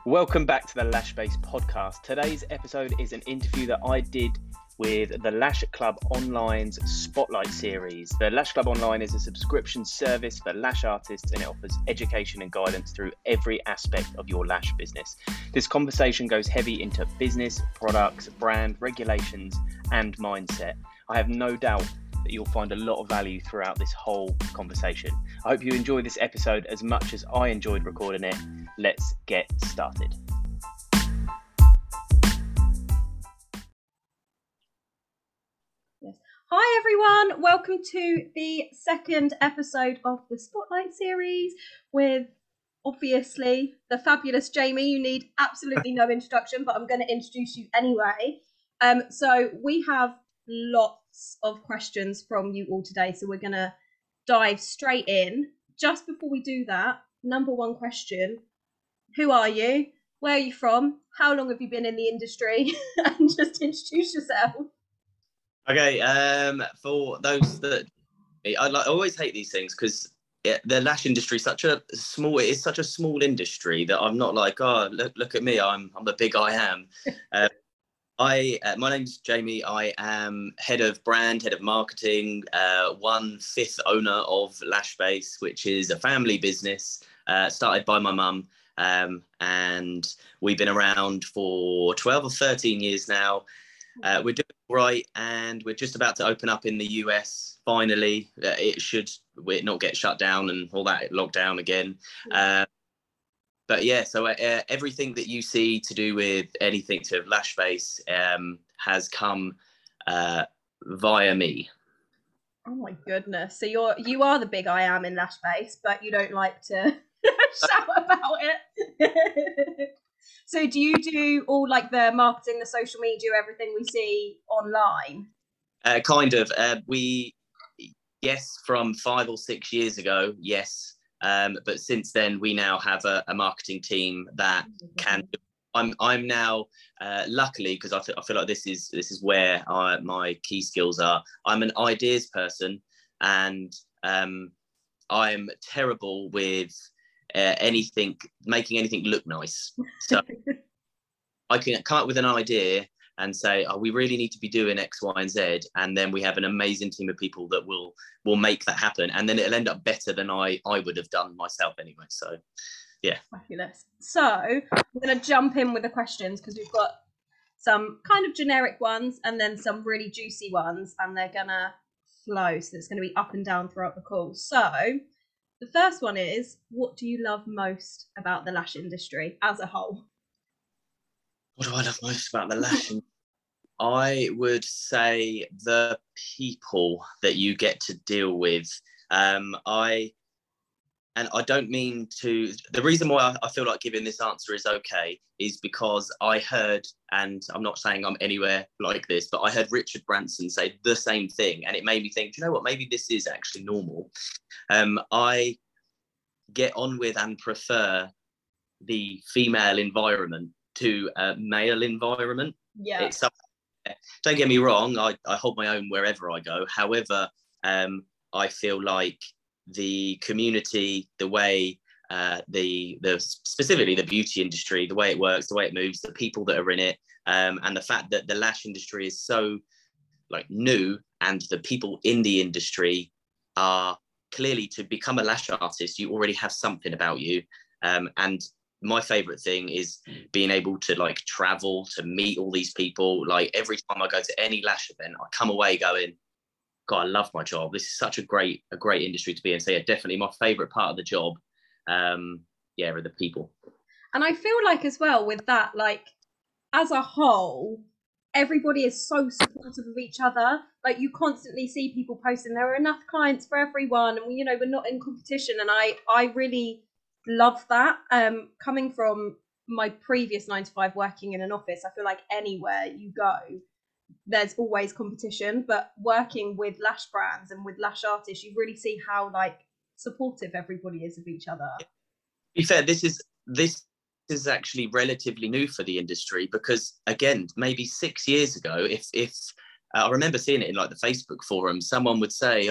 Welcome back to the Lash Base podcast. Today's episode is an interview that I did with the Lash Club Online's Spotlight series. The Lash Club Online is a subscription service for lash artists, and it offers education and guidance through every aspect of your lash business. This conversation goes heavy into business, products, brand, regulations, and mindset. I have no doubt that you'll find a lot of value throughout this whole conversation. I hope you enjoy this episode as much as I enjoyed recording it. Let's get started. Hi everyone, welcome to the second episode of the Spotlight series with obviously the fabulous Jamie. You need absolutely no introduction, but I'm going to introduce you anyway. So we have lots of questions from you all today, so we're going to dive straight in. Just before we do that, number one question: who are you? Where are you from? How long have you been in the industry? And just introduce yourself. Okay, for those that I always hate these things because the lash industry is such a small industry that I'm not like, oh, look at me, I'm the big I am. My name's Jamie. I am head of brand, head of marketing, 1/5 owner of Lash Base, which is a family business started by my mum. And we've been around for 12 or 13 years now. We're doing right, and we're just about to open up in the US. Finally, we're not get shut down and all that lockdown again. But yeah, so everything that you see to do with anything to Lash Base has come via me. Oh my goodness! So you are the big I am in Lash Base, but you don't like to shout about it. So do you do all like the marketing, the social media, everything we see online? Kind of. Yes, from 5 or 6 years ago, yes. But since then, we now have a marketing team that can. I'm now luckily, because I feel like this is where my key skills are. I'm an ideas person, and I'm terrible with making anything look nice. So I can come up with an idea and say, oh, we really need to be doing X, Y, and Z, and then we have an amazing team of people that will make that happen, and then it'll end up better than I would have done myself anyway. So yeah, fabulous. So we're going to jump in with the questions because we've got some kind of generic ones and then some really juicy ones, and they're gonna flow, so it's going to be up and down throughout the call. So the first one is, what do you love most about the lash industry as a whole? What do I love most about the lash industry? I would say the people that you get to deal with. I don't mean to. The reason why I feel like giving this answer is okay is because I heard, and I'm not saying I'm anywhere like this, but I heard Richard Branson say the same thing, and it made me think, do you know what? Maybe this is actually normal. I get on with and prefer the female environment to a male environment. Yeah. Don't get me wrong, I hold my own wherever I go. However, I feel like the community, the way specifically the beauty industry, the way it works, the way it moves, the people that are in it, and the fact that the lash industry is so like new, and the people in the industry are clearly, to become a lash artist, you already have something about you. And my favorite thing is being able to like travel to meet all these people. Like every time I go to any lash event, I come away going, God, I love my job. This is such a great industry to be in. So yeah, definitely my favorite part of the job, are the people. And I feel like as well with that, like as a whole, everybody is so supportive of each other. Like you constantly see people posting, there are enough clients for everyone, and we're not in competition. And I really love that. Coming from my previous 9 to 5 working in an office, I feel like anywhere you go, there's always competition, but working with lash brands and with lash artists, you really see how like supportive everybody is of each other. To be fair, this is actually relatively new for the industry, because again, maybe 6 years ago, if I remember seeing it in like the Facebook forum, someone would say,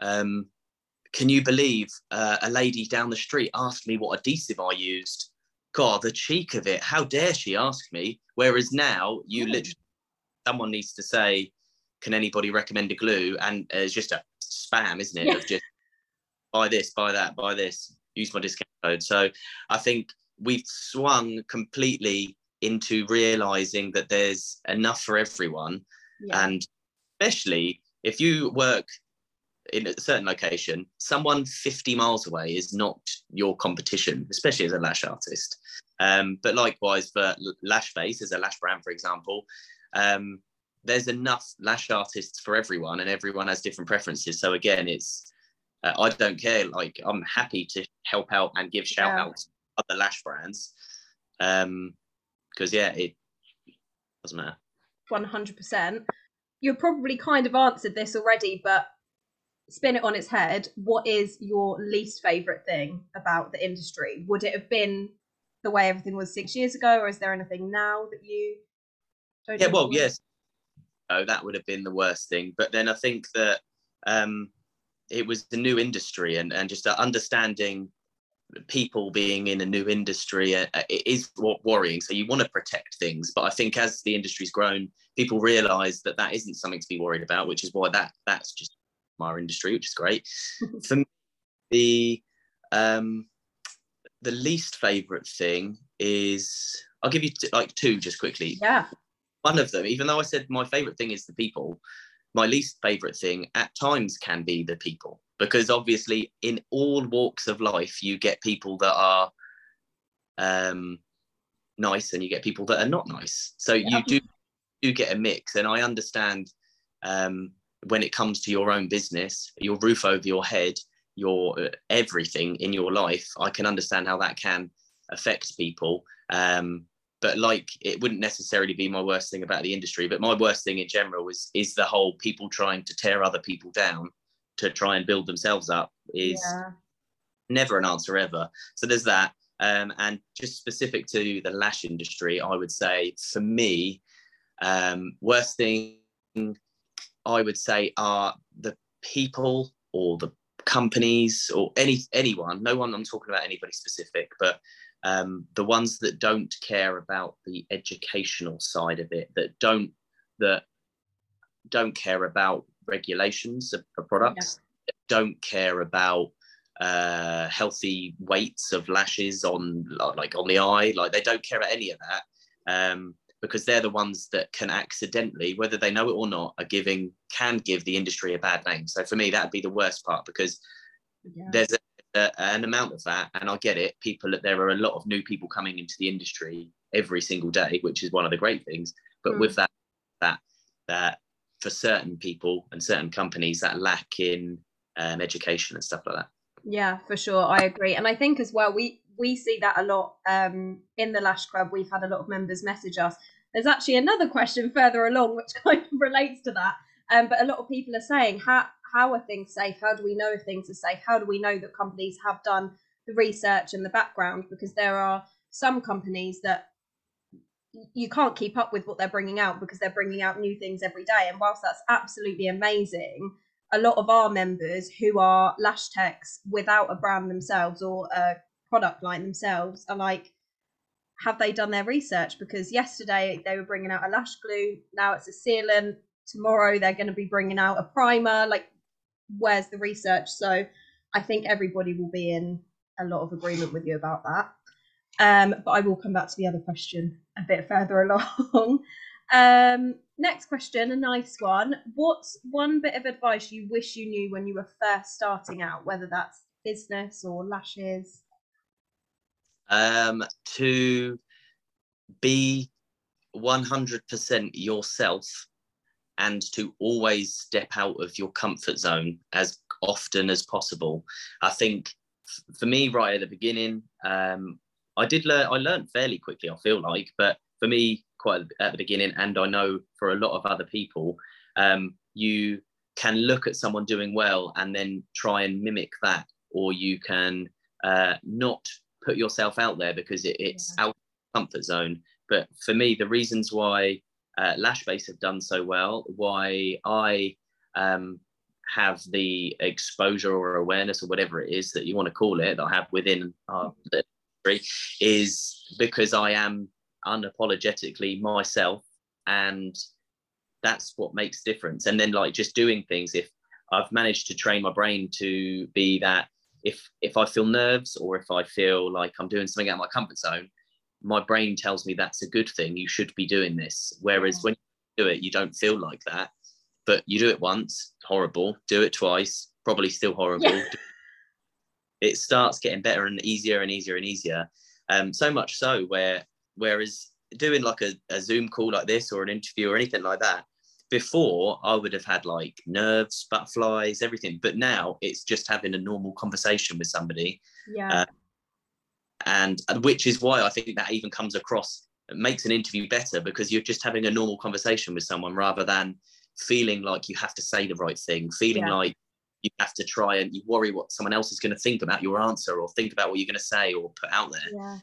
can you believe a lady down the street asked me what adhesive I used? God, the cheek of it. How dare she ask me? Whereas now, you literally, someone needs to say, can anybody recommend a glue? And it's just a spam, isn't it? Of just buy this, buy that, buy this, use my discount code. So I think we've swung completely into realizing that there's enough for everyone. Yeah. And especially if you work in a certain location, someone 50 miles away is not your competition, especially as a lash artist. But likewise for Lashbase, as a lash brand, for example, there's enough lash artists for everyone, and everyone has different preferences. So again, it's I don't care. Like, I'm happy to help out and give shout outs to other lash brands, because it doesn't matter. 100%. You probably kind of answered this already, but spin it on its head. What is your least favourite thing about the industry? Would it have been the way everything was 6 years ago, or is there anything now that you don't enjoy? Yes. Oh, that would have been the worst thing. But then I think that it was the new industry, and just understanding people being in a new industry it is worrying. So you want to protect things. But I think as the industry's grown, people realise that isn't something to be worried about, which is why that's just our industry, which is great. For me, the least favourite thing is, I'll give you two just quickly. Yeah. One of them, even though I said my favourite thing is the people, my least favourite thing at times can be the people, because obviously in all walks of life you get people that are nice and you get people that are not nice. So you do get a mix, and I understand when it comes to your own business, your roof over your head, your everything in your life, I can understand how that can affect people. But it wouldn't necessarily be my worst thing about the industry. But my worst thing in general is the whole people trying to tear other people down to try and build themselves up is never an answer ever. So there's that. And just specific to the lash industry, I would say for me, worst thing I would say are the people or the companies or anyone. No one, I'm talking about anybody specific, but the ones that don't care about the educational side of it, that don't care about regulations of products, don't care about healthy weights of lashes on the eye, they don't care about any of that, because they're the ones that can accidentally, whether they know it or not, can give the industry a bad name. So for me, that'd be the worst part, because there's an amount of that, and I get it. There are a lot of new people coming into the industry every single day, which is one of the great things. But with that for certain people and certain companies, that lack in education and stuff like that. Yeah, for sure, I agree. And I think as well, we see that a lot in the Lash Club. We've had a lot of members message us. There's actually another question further along which kind of relates to that. But a lot of people are saying, how are things safe? How do we know if things are safe? How do we know that companies have done the research and the background? Because there are some companies that you can't keep up with what they're bringing out, because they're bringing out new things every day. And whilst that's absolutely amazing, a lot of our members who are lash techs without a brand themselves or a product line themselves are like, have they done their research? Because yesterday they were bringing out a lash glue, now it's a sealant, tomorrow they're going to be bringing out a primer. Where's the research? So I think everybody will be in a lot of agreement with you about that. But I will come back to the other question a bit further along. Next question, a nice one. What's one bit of advice you wish you knew when you were first starting out, whether that's business or lashes? To be 100% yourself, and to always step out of your comfort zone as often as possible. I think for me, right at the beginning, I learned fairly quickly, I feel like, but for me, quite at the beginning, and I know for a lot of other people, you can look at someone doing well and then try and mimic that, or you can not put yourself out there because it's out of the comfort zone. But for me, the reasons why Lashbase have done so well, why I have the exposure or awareness or whatever it is that you want to call it, that I have within is because I am unapologetically myself, and that's what makes difference. And then like just doing things, if I've managed to train my brain to be that, if I feel nerves or if I feel like I'm doing something out of my comfort zone, my brain tells me that's a good thing, you should be doing this. Whereas when you do it, you don't feel like that, but you do it once, horrible, do it twice, probably still horrible. It starts getting better and easier and easier and easier. So much so whereas doing like a Zoom call like this or an interview or anything like that, before I would have had like nerves, butterflies, everything. But now it's just having a normal conversation with somebody. Yeah. And which is why I think that even comes across, it makes an interview better, because you're just having a normal conversation with someone rather than feeling like you have to say the right thing, feeling like you have to try and you worry what someone else is going to think about your answer or think about what you're going to say or put out there. Yeah.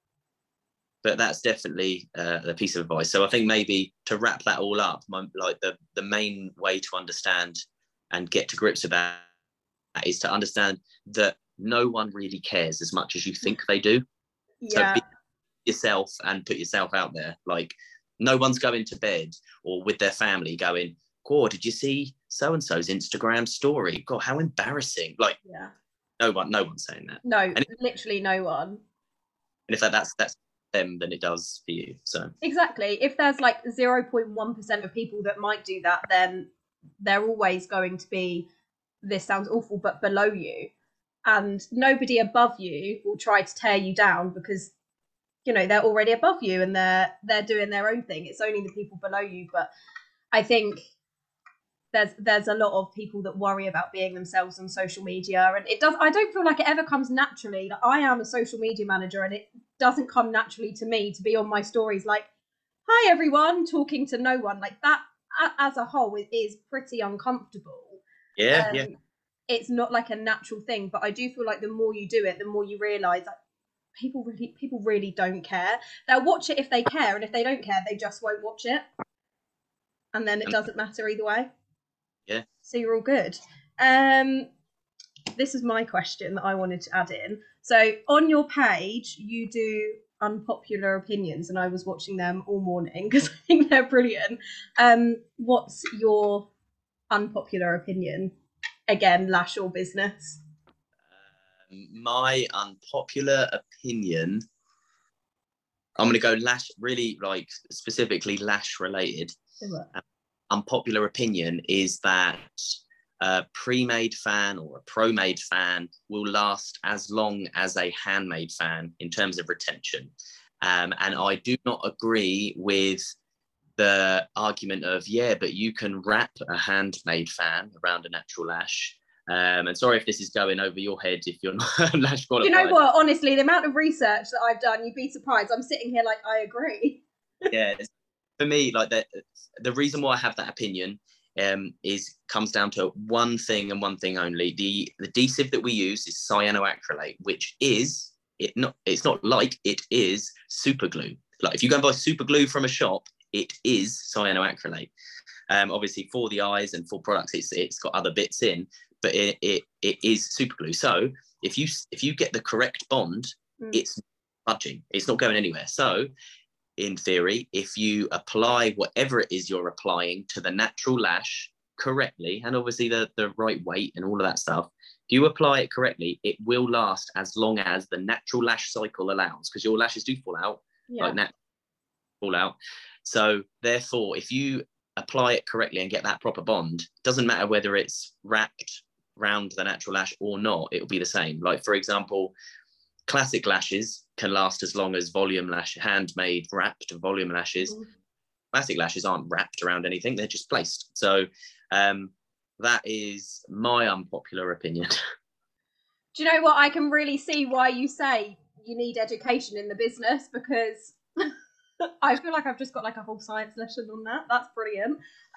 But that's definitely a piece of advice. So I think maybe to wrap that all up, the main way to understand and get to grips with that is to understand that no one really cares as much as you think they do. Yeah. So be yourself and put yourself out there. Like no one's going to bed or with their family going, God, did you see so-and-so's Instagram story? God, how embarrassing. Like no one's saying that. No, literally no one. And if that's them, then it does for you. So exactly, if there's like 0.1% of people that might do that, then they're always going to be, this sounds awful, but below you, and nobody above you will try to tear you down because they're already above you and they're doing their own thing. It's only the people below you. But I think there's a lot of people that worry about being themselves on social media, and I don't feel like it ever comes naturally. Like, I am a social media manager and it doesn't come naturally to me to be on my stories like, hi everyone, talking to no one. Like that as a whole, it is pretty uncomfortable. It's not like a natural thing, but I do feel like the more you do it, the more you realise that people really don't care. They'll watch it if they care, and if they don't care, they just won't watch it, and then it doesn't matter either way. Yeah. So you're all good. This is my question that I wanted to add in. So on your page, you do unpopular opinions, and I was watching them all morning because I think they're brilliant. What's your unpopular opinion? Again, lash or business? My unpopular opinion, I'm going to go lash, really like specifically lash related. Unpopular opinion is that a pre-made fan or a pro-made fan will last as long as a handmade fan in terms of retention. And I do not agree with the argument of, but you can wrap a handmade fan around a natural lash. And sorry if this is going over your head if you're not lash qualified. You know what? Honestly, the amount of research that I've done, you'd be surprised. I'm sitting here like, I agree. Yeah, for me, like the reason why I have that opinion comes down to one thing and one thing only. The adhesive that we use is cyanoacrylate, which is it is super glue. Like if you go and buy super glue from a shop, it is cyanoacrylate. Obviously for the eyes and for products, it's got other bits in, but it is super glue. So if you get the correct bond, it's budging. It's not going anywhere. So in theory, if you apply whatever it is you're applying to the natural lash correctly, and obviously the right weight and all of that stuff, if you apply it correctly, it will last as long as the natural lash cycle allows, because your lashes do fall out, fall out. So therefore, if you apply it correctly and get that proper bond, it doesn't matter whether it's wrapped around the natural lash or not, it will be the same. Like for example, classic lashes can last as long as handmade wrapped volume lashes. Classic lashes aren't wrapped around anything, they're just placed. So that is my unpopular opinion. Do you know what? I can really see why you say you need education in the business, because I feel like I've just got like a whole science lesson on that. That's brilliant.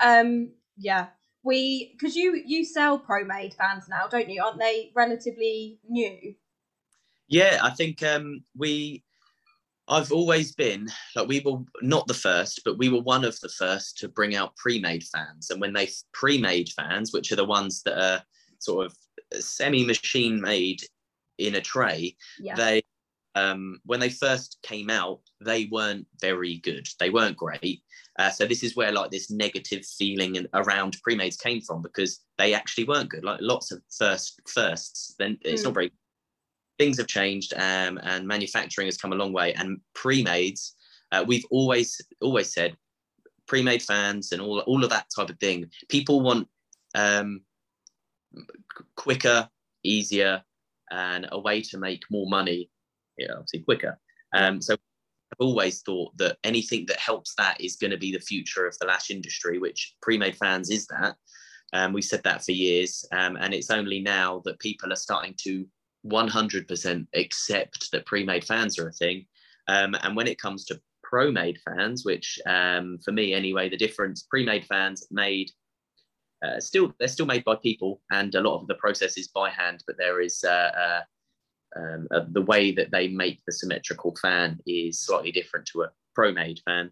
Because you sell pro-made fans now, don't you? Aren't they relatively new? Yeah, I think I've always been, like, we were not the first, but we were one of the first to bring out pre-made fans. And when they pre-made fans, which are the ones that are sort of semi-machine made in a tray, when they first came out, they weren't very good. They weren't great. So this is where like this negative feeling around pre-mades came from, because they actually weren't good. Like lots of firsts, then it's not very. Things have changed, and manufacturing has come a long way. And pre-mades, we've always said, pre-made fans and all of that type of thing. People want quicker, easier, and a way to make more money. Yeah, obviously quicker. So I've always thought that anything that helps that is going to be the future of the lash industry, which pre-made fans is that. We've said that for years, and it's only now that people are starting to 100% accept that pre-made fans are a thing. And when it comes to pro-made fans, which for me anyway, the difference, pre-made fans made they're still made by people, and a lot of the process is by hand, but there is the way that they make the symmetrical fan is slightly different to a pro-made fan.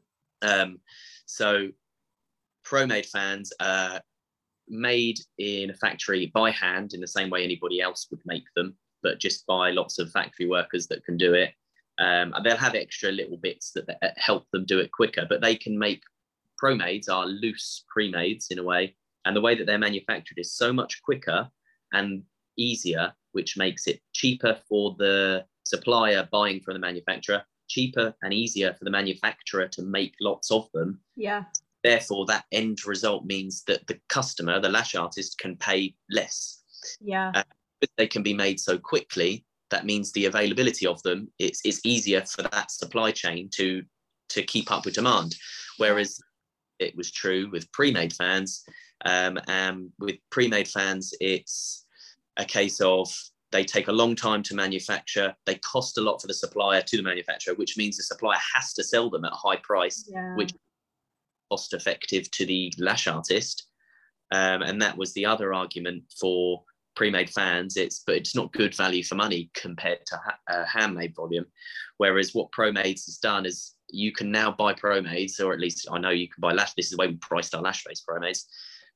So pro-made fans are made in a factory by hand in the same way anybody else would make them, but just by lots of factory workers that can do it. And they'll have extra little bits that help them do it quicker, but they can make. Pro-mades are loose pre-mades in a way, and the way that they're manufactured is so much quicker and easier, which makes it cheaper for the supplier buying from the manufacturer, cheaper and easier for the manufacturer to make lots of them. Yeah. Therefore, that end result means that the customer, the lash artist, can pay less. Yeah. But they can be made so quickly, that means the availability of them, it's easier for that supply chain to keep up with demand. Whereas it was true with pre-made fans. And with pre-made fans, it's a case of they take a long time to manufacture. They cost a lot for the supplier to the manufacturer, which means the supplier has to sell them at a high price, which is cost effective to the lash artist. And that was the other argument for pre-made fans. But it's not good value for money compared to handmade volume. Whereas what Pro-Mades has done is you can now buy Pro-Mades, or at least I know you can buy lash. This is the way we priced our lash-based Pro-Mades,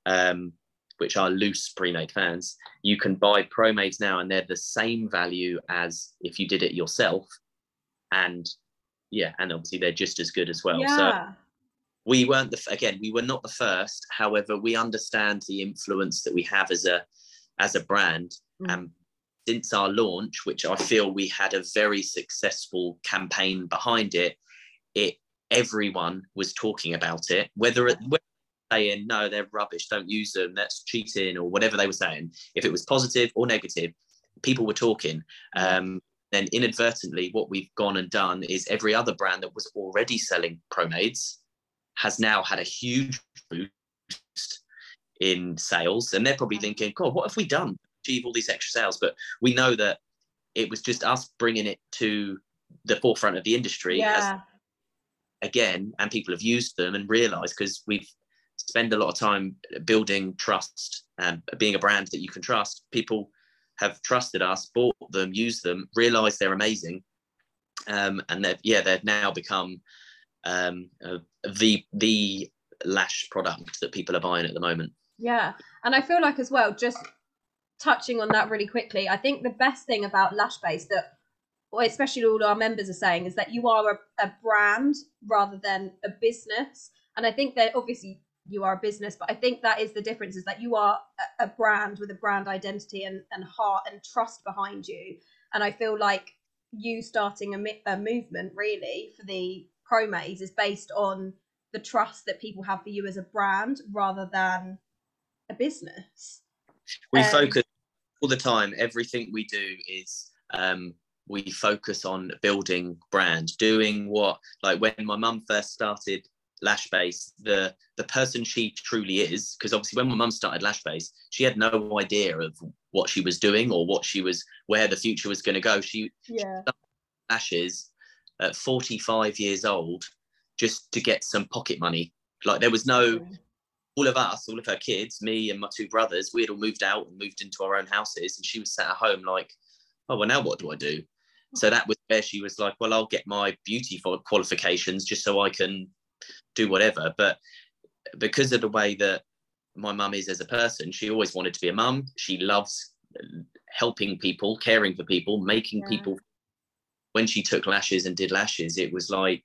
which are loose pre-made fans. You can buy Pro-Mades now, and they're the same value as if you did it yourself. And obviously they're just as good as well. Yeah. So we weren't we were not the first. However, we understand the influence that we have as a brand. And since our launch, which I feel we had a very successful campaign behind it, everyone was talking about it, whether saying no, they're rubbish, don't use them, that's cheating, or whatever they were saying. If it was positive or negative, people were talking. Then inadvertently, what we've gone and done is every other brand that was already selling Pro-Mades has now had a huge boost in sales, and they're probably thinking, God, what have we done to achieve all these extra sales? But we know that it was just us bringing it to the forefront of the industry again, and people have used them and realized, because we've spent a lot of time building trust and being a brand that you can trust. People have trusted us, bought them, used them, realized they're amazing, and they've now become the lash product that people are buying at the moment. Yeah, and I feel like as well, just touching on that really quickly, I think the best thing about Lashbase that, or especially all our members are saying, is that you are a brand rather than a business. And I think that obviously you are a business, but I think that is the difference, is that you are a brand with a brand identity and heart and trust behind you. And I feel like you starting a movement really for the Pro-Mades is based on the trust that people have for you as a brand rather than a business. We focus all the time. Everything we do is we focus on building brand, doing what, like when my mum first started Lashbase, the person she truly is, because obviously when my mum started Lashbase, she had no idea of what she was doing or where the future was going to go. She started lashes at 45 years old just to get some pocket money. Like there was no, all of her kids, me and my two brothers, we had all moved out and moved into our own houses, and she was sat at home like, oh, well, now what do I do? So that was where she was like, well, I'll get my beauty qualifications just so I can do whatever. But because of the way that my mum is as a person, she always wanted to be a mum. She loves helping people, caring for people, making people. when she took lashes and did lashes, it was like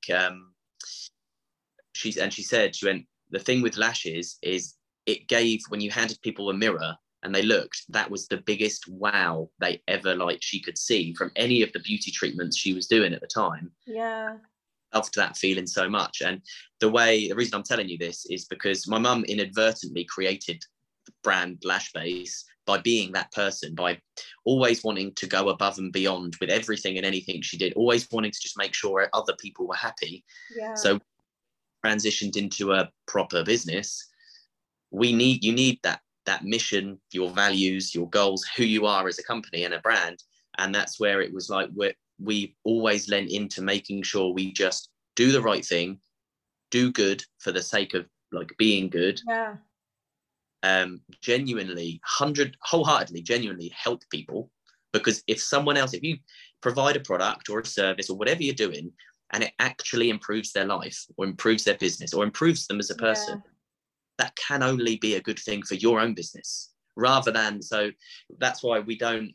she said, she went, the thing with lashes is it gave, when you handed people a mirror and they looked, that was the biggest wow they ever, like, she could see from any of the beauty treatments she was doing at the time. Yeah. Loved that feeling so much. And the reason I'm telling you this is because my mum inadvertently created the brand Lashbase by being that person, by always wanting to go above and beyond with everything and anything she did, always wanting to just make sure other people were happy. Yeah. So transitioned into a proper business, you need that mission, your values, your goals, who you are as a company and a brand. And that's where it was like we always lent into making sure we just do the right thing, do good for the sake of like being good. Yeah. Wholeheartedly, genuinely help people. Because if you provide a product or a service or whatever you're doing, and it actually improves their life or improves their business or improves them as a person, that can only be a good thing for your own business, rather than, so that's why we don't,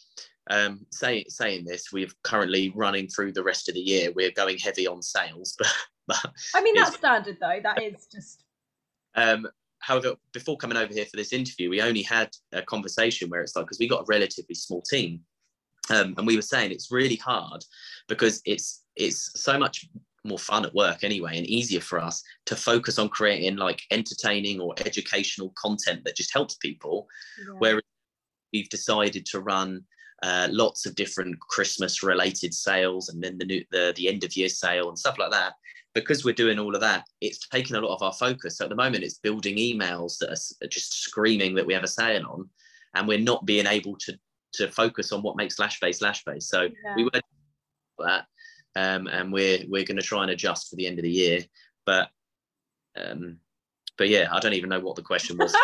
saying this, we're currently running through the rest of the year, we're going heavy on sales, but I mean, that's standard though, that is just... However, before coming over here for this interview, we only had a conversation where it's like, because we got a relatively small team, and we were saying it's really hard because it's so much more fun at work anyway, and easier for us to focus on creating like entertaining or educational content that just helps people. Whereas we've decided to run lots of different Christmas related sales, and then the end of year sale and stuff like that. Because we're doing all of that, it's taken a lot of our focus. So at the moment, it's building emails that are just screaming that we have a sale on, and we're not being able to focus on what makes Lashbase. So we were that, and we're going to try and adjust for the end of the year. But yeah, I don't even know what the question was.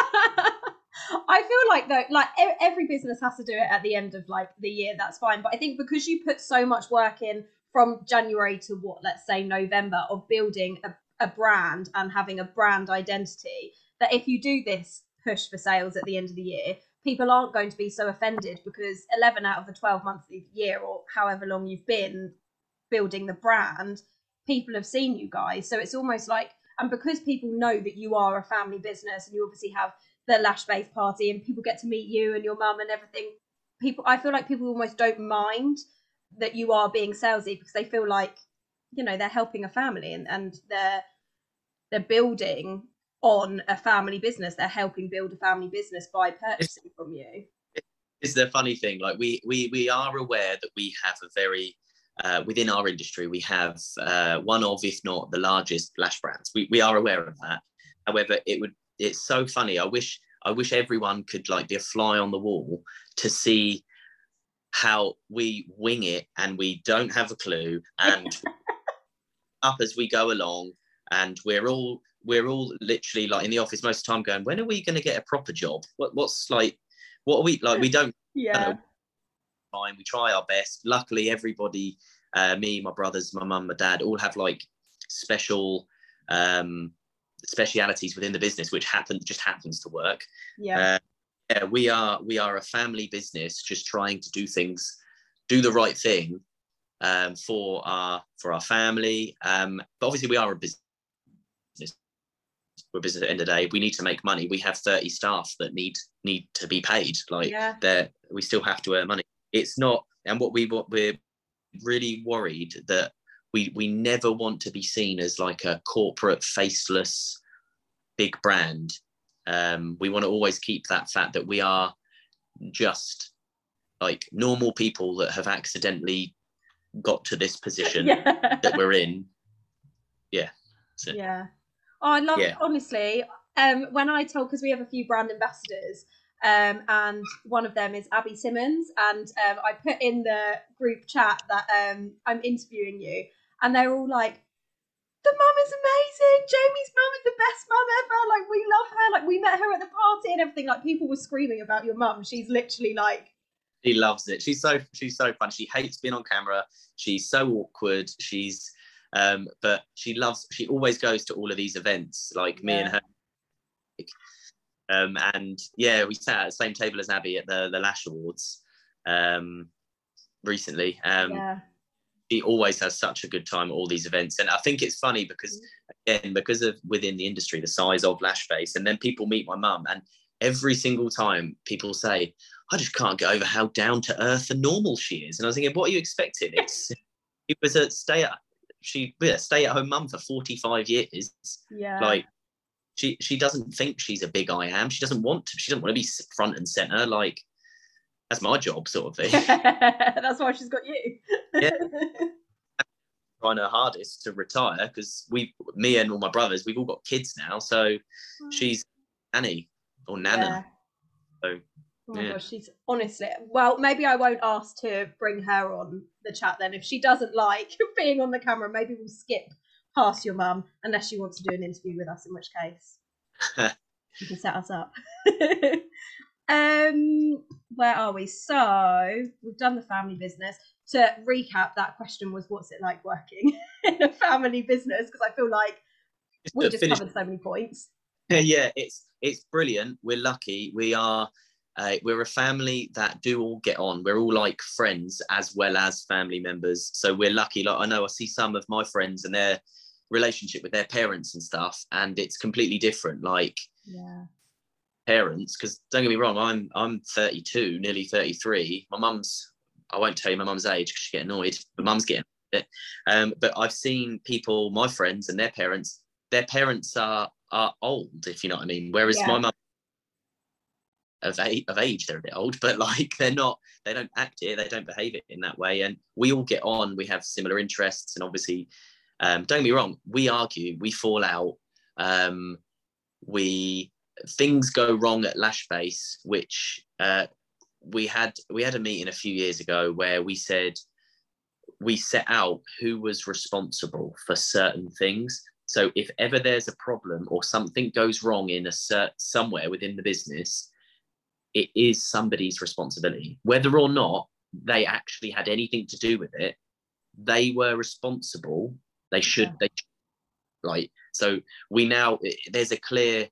I feel like though, like every business has to do it at the end of like the year. That's fine. But I think because you put so much work in from January to let's say November, of building a brand and having a brand identity, that if you do this push for sales at the end of the year, people aren't going to be so offended, because 11 out of the 12 months of the year, or however long you've been building the brand, people have seen you guys. So it's almost like, and because people know that you are a family business and you obviously have the Lashbase party and people get to meet you and your mum and everything, I feel like people almost don't mind that you are being salesy, because they feel like, you know, they're helping a family and they're building on a family business. They're helping build a family business by purchasing from you. It's the funny thing, like we are aware that we have a very within our industry, we have one of, if not the largest lash brands. We are aware of that. However, it's so funny. I wish everyone could like be a fly on the wall to see how we wing it, and we don't have a clue, and up as we go along, and we're all literally like in the office most of the time going, when are we going to get a proper job? What are we like? We don't know. We try our best. Luckily, everybody, me, my brothers, my mum, my dad, all have like special specialities within the business, which just happens to work. We are a family business, just trying to do the right thing for our family. But obviously, we are a business. We're a business at the end of the day. We need to make money. We have 30 staff that need to be paid. We still have to earn money. It's not, and we're really worried that we never want to be seen as like a corporate faceless big brand. We want to always keep that fact that we are just like normal people that have accidentally got to this position that we're in. So. Oh, I love it, honestly. When I told, because we have a few brand ambassadors, and one of them is Abby Simmons, and I put in the group chat that I'm interviewing you, and they're all like, the mum is amazing, Jamie's mum is the best mum ever, like we love her, like we met her at the party and everything, like people were screaming about your mum. She's literally like, she loves it. She's so fun. She hates being on camera. She's so awkward. She's but she always goes to all of these events, like me and her. And we sat at the same table as Abby at the Lash Awards recently. she always has such a good time at all these events. And I think it's funny because, again, because of within the industry, the size of Lashface, and then people meet my mum, and every single time people say, I just can't get over how down to earth and normal she is. And I was thinking, what are you expecting? It was a stay at home mum for 45 years. Yeah. Like, she doesn't think she's a big I am. She doesn't want to be front and center. Like, that's my job, sort of thing. That's why she's got you. Yeah. Trying her hardest to retire because me and all my brothers, we've all got kids now. So she's Annie or Nana. Yeah. So, oh my gosh, she's honestly, well, maybe I won't ask to bring her on the chat then. If she doesn't like being on the camera, maybe we'll skip past your mum unless she wants to do an interview with us, in which case you can set us up. Where are we? So we've done the family business. To recap, that question was, what's it like working in a family business? Because I feel like we just covered so many points. Yeah, it's brilliant. We're lucky. We're a family that do all get on. We're all like friends as well as family members. So we're lucky. Like, I know I see some of my friends and their relationship with their parents and stuff, and it's completely different. Like, yeah, parents, because don't get me wrong, I'm 32, nearly 33. I won't tell you my mum's age because she get annoyed, but mum's getting it. But I've seen people, my friends and their parents are old, if you know what I mean. Whereas my mum of age, they're a bit old, but like they don't act it, they don't behave it in that way. And we all get on, we have similar interests, and obviously, don't get me wrong, we argue, we fall out, things go wrong at Lashface, which we had a meeting a few years ago where we set out who was responsible for certain things. So if ever there's a problem or something goes wrong in somewhere within the business, it is somebody's responsibility, whether or not they actually had anything to do with it. They were responsible. They should. So there's a clear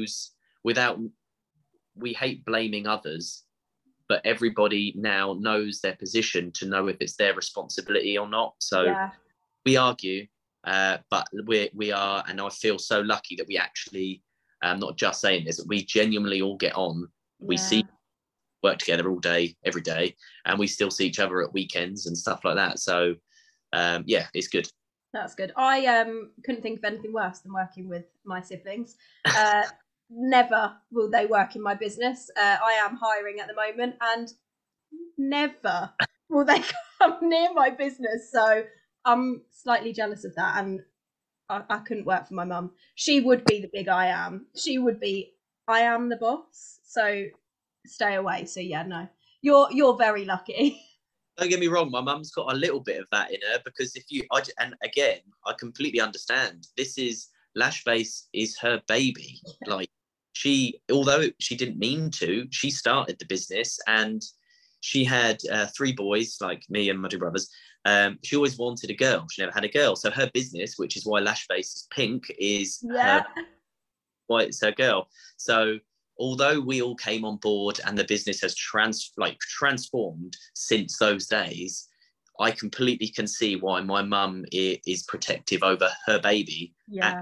we hate blaming others, but everybody now knows their position to know if it's their responsibility or not. So we argue, but we are, and I feel so lucky that we actually, not just saying this, we genuinely all get on. We work together all day, every day, and we still see each other at weekends and stuff like that. So it's good. That's good. I couldn't think of anything worse than working with my siblings. Never will they work in my business. I am hiring at the moment, and never will they come near my business. So I'm slightly jealous of that, and I couldn't work for my mum. She would be the big I am. She would be, I am the boss. So stay away. So yeah, no, you're very lucky. Don't get me wrong, my mum's got a little bit of that in her, because and again, I completely understand. Lashface is her baby. Like, although she didn't mean to, she started the business, and she had 3 boys, like me and my 2 brothers. She always wanted a girl. She never had a girl. So her business, which is why Lashface is pink, is why it's her girl. So although we all came on board and the business has transformed since those days, I completely can see why my mum is protective over her baby.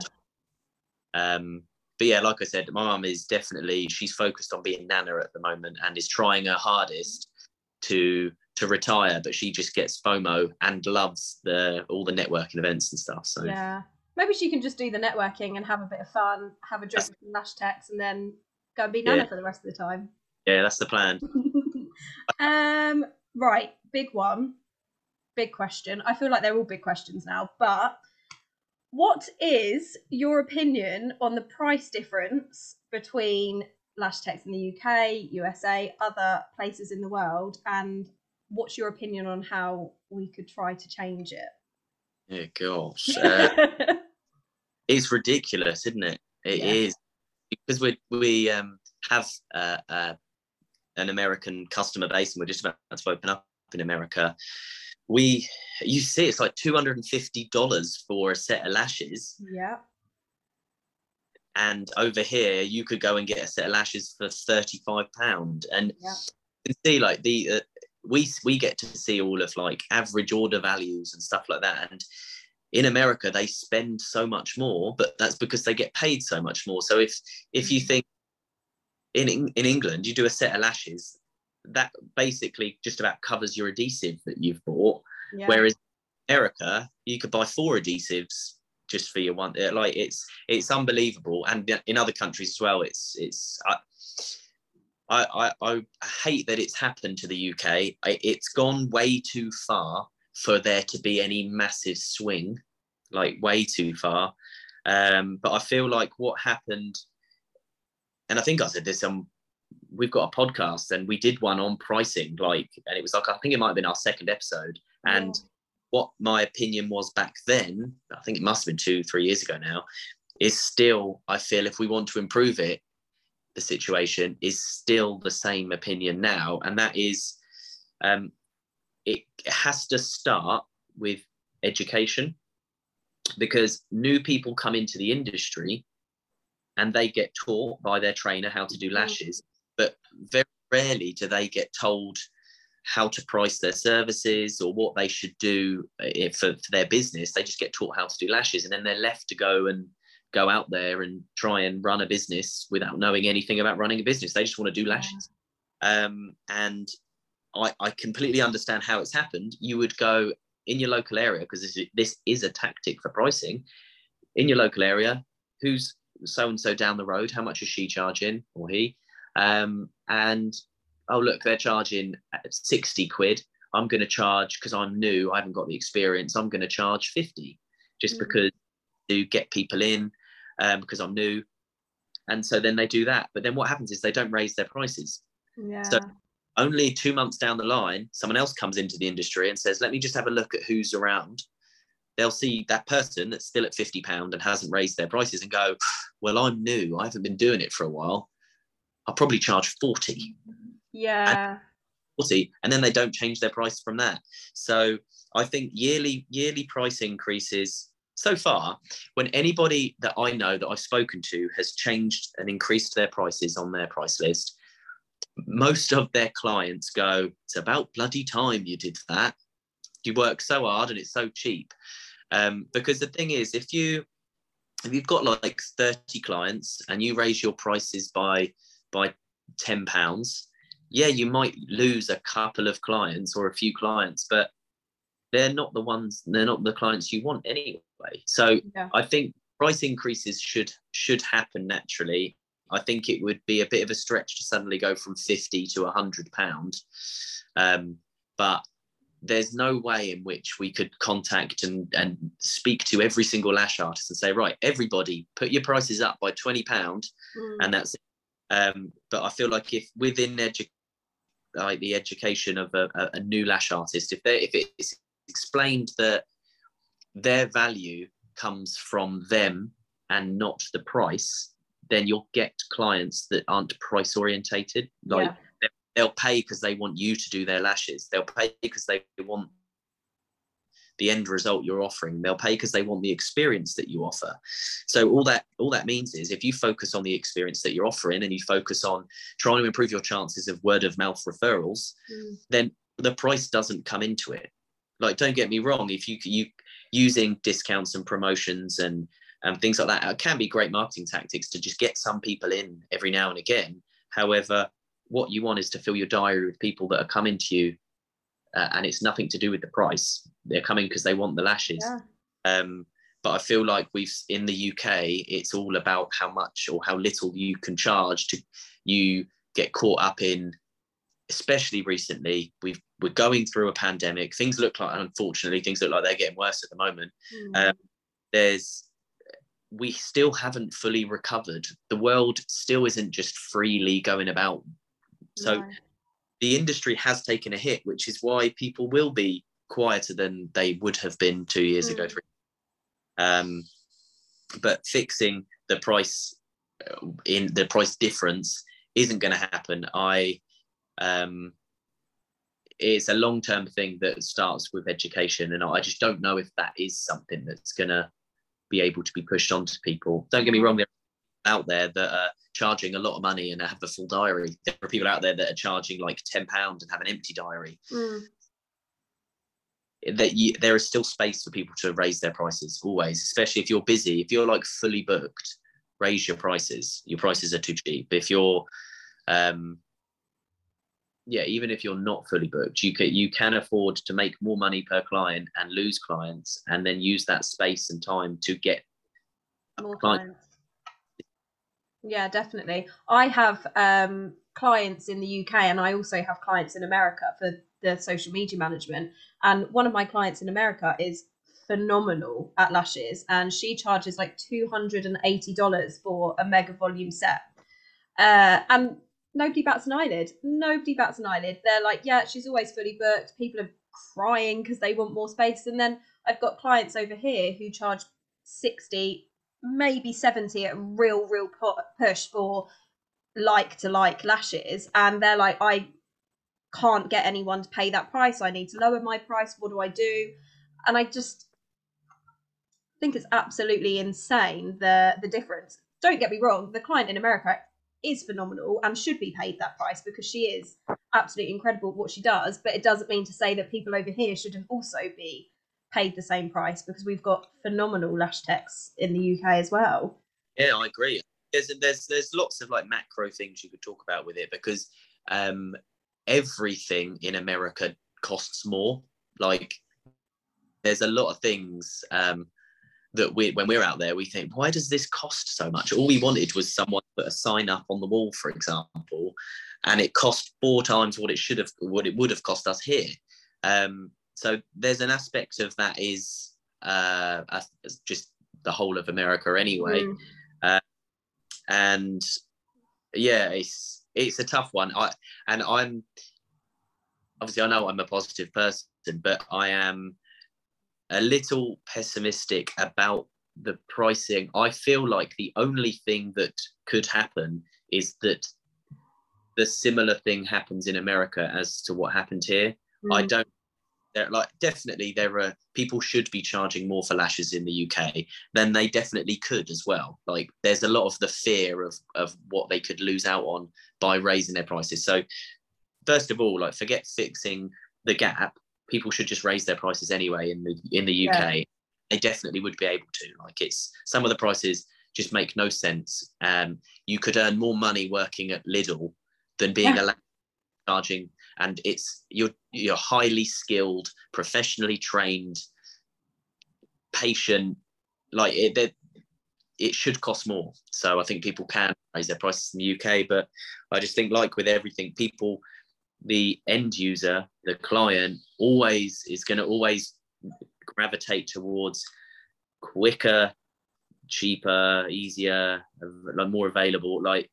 But yeah, like I said, my mum is she's focused on being Nana at the moment and is trying her hardest to retire, but she just gets FOMO and loves all the networking events and stuff. So yeah, maybe she can just do the networking and have a bit of fun, have a drink with some Lashtex, and then go and be Nana for the rest of the time. Yeah, that's the plan. Right, big question. I feel like they're all big questions now, but what is your opinion on the price difference between Lashtex in the UK, USA, other places in the world, and what's your opinion on how we could try to change it? Yeah, gosh. It's ridiculous, isn't it? It is. Because we have an American customer base, and we're just about to open up in America. You see, it's like $250 for a set of lashes. Yeah. And over here, you could go and get a set of lashes for £35. And you can see, like, we get to see all of like average order values and stuff like that. And in America, they spend so much more, but that's because they get paid so much more. So if you think in England, you do a set of lashes, that basically just about covers your adhesive that you've bought. Yeah. Whereas in America, you could buy 4 adhesives just for your one. Like it's unbelievable. And in other countries as well, I hate that it's happened to the UK. It's gone way too far for there to be any massive swing, like way too far. But I feel like what happened, and I think I said this, we've got a podcast and we did one on pricing, and it was like, I think it might have been our 2nd episode. And what my opinion was back then, I think it must have been 2-3 years ago now, is still, I feel if we want to improve it, the situation is still the same opinion now. And that is, it has to start with education, because new people come into the industry and they get taught by their trainer how to do lashes, but very rarely do they get told how to price their services or what they should do for their business. They just get taught how to do lashes, and then they're left to go out there and try and run a business without knowing anything about running a business. They just want to do lashes. And I completely understand how it's happened. You would go in your local area, because this is a tactic for pricing. In your local area, who's so-and-so down the road, how much is she charging, or he? And, oh, look, they're charging 60 quid. I'm going to charge, because I'm new, I haven't got the experience, I'm going to charge 50, just because to get people in, because I'm new. And so then they do that. But then what happens is they don't raise their prices. Yeah. So only 2 months down the line, someone else comes into the industry and says, let me just have a look at who's around. They'll see that person that's still at £50 and hasn't raised their prices and go, well, I'm new, I haven't been doing it for a while, I'll probably charge 40. Yeah. 40, and then they don't change their price from that. So I think yearly price increases, so far, when anybody that I know that I've spoken to has changed and increased their prices on their price list, most of their clients go, it's about bloody time you did that. You work so hard and it's so cheap. Because the thing is, if you've got like 30 clients and you raise your prices by £10, yeah, you might lose a couple of clients or a few clients, but they're not the clients you want anyway. So I think price increases should happen naturally. I think it would be a bit of a stretch to suddenly go from £50 to £100. But there's no way in which we could contact and speak to every single lash artist and say, right, everybody put your prices up by £20, and that's it. But I feel like if within the education of a new lash artist, if it's explained that their value comes from them and not the price, then you'll get clients that aren't price orientated. They'll pay because they want you to do their lashes. They'll pay because they want the end result you're offering. They'll pay because they want the experience that you offer. So all that means is, if you focus on the experience that you're offering and you focus on trying to improve your chances of word of mouth referrals, then the price doesn't come into it. Like, don't get me wrong, if you using discounts and promotions and things like that, it can be great marketing tactics to just get some people in every now and again. However, what you want is to fill your diary with people that are coming to you, and it's nothing to do with the price. They're coming because they want the lashes. But I feel like in the UK, it's all about how much or how little you can charge. You get caught up in, especially recently, we're going through a pandemic. Unfortunately, things look like they're getting worse at the moment. We still haven't fully recovered. The world still isn't just freely going about. So the industry has taken a hit, which is why people will be quieter than they would have been 2 years ago. But fixing the price difference isn't going to happen. It's a long-term thing that starts with education, and I just don't know if that is something that's going to be able to be pushed onto people. Don't get me wrong, there are out there that are charging a lot of money and have a full diary. There are people out there that are charging like £10 and have an empty diary. There is still space for people to raise their prices always, especially if you're busy. If you're like fully booked, raise your prices. Your prices are too cheap. If you're even if you're not fully booked, you can afford to make more money per client and lose clients, and then use that space and time to get more clients. Yeah, definitely. I have clients in the UK, and I also have clients in America for the social media management. And one of my clients in America is phenomenal at lashes, and she charges like $280 for a mega volume set. And nobody bats an eyelid. They're like, yeah, she's always fully booked. People are crying because they want more space. And then I've got clients over here who charge 60, maybe 70 at a real push for like lashes. And they're like, I can't get anyone to pay that price. I need to lower my price. What do I do? And I just think it's absolutely insane, the difference. Don't get me wrong, the client in America is phenomenal and should be paid that price because she is absolutely incredible at what she does, but it doesn't mean to say that people over here shouldn't also be paid the same price, because we've got phenomenal lash techs in the UK as well. Yeah, I agree. There's lots of like macro things you could talk about with it, because everything in America costs more. Like, there's a lot of things that when we're out there, we think, why does this cost so much? All we wanted was someone to put a sign up on the wall, for example, and it cost 4 times what it would have cost us here. So there's an aspect of that is just the whole of America anyway. And yeah, it's a tough one. I'm obviously, I know I'm a positive person, but I am a little pessimistic about the pricing. I feel like the only thing that could happen is that the similar thing happens in America as to what happened here. I don't. Definitely there are people should be charging more for lashes in the UK than they definitely could as well. Like, there's a lot of the fear of what they could lose out on by raising their prices. So first of all, like, forget fixing the gap. People should just raise their prices anyway in the UK. Yeah. They definitely would be able to. Like, it's some of the prices just make no sense. You could earn more money working at Lidl than being a charging, and you're highly skilled, professionally trained, patient. Like, it should cost more. So I think people can raise their prices in the UK, but I just think, like with everything, people, the end user, the client, is going to always gravitate towards quicker, cheaper, easier, more available. Like,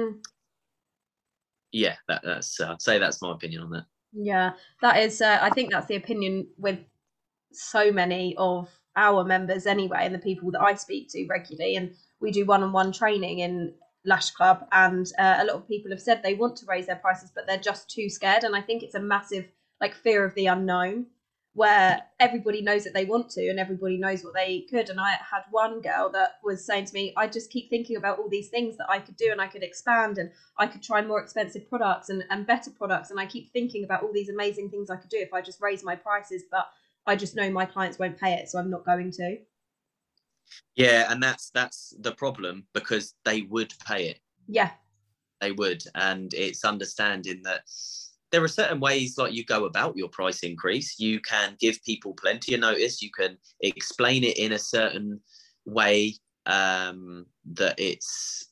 yeah, that's say that's my opinion on that. Yeah, that is. I think that's the opinion with so many of our members anyway, and the people that I speak to regularly. And we do one-on-one training in Lash Club, and a lot of people have said they want to raise their prices, but they're just too scared. And I think it's a massive fear of the unknown, where everybody knows that they want to and everybody knows what they could. And I had one girl that was saying to me, I just keep thinking about all these things that I could do, and I could expand, and I could try more expensive products and better products, and I keep thinking about all these amazing things I could do if I just raise my prices, but I just know my clients won't pay it, so I'm not going to. Yeah, and that's the problem, because they would pay it. Yeah, they would. And it's understanding that there are certain ways, like, you go about your price increase. You can give people plenty of notice. You can explain it in a certain way that it's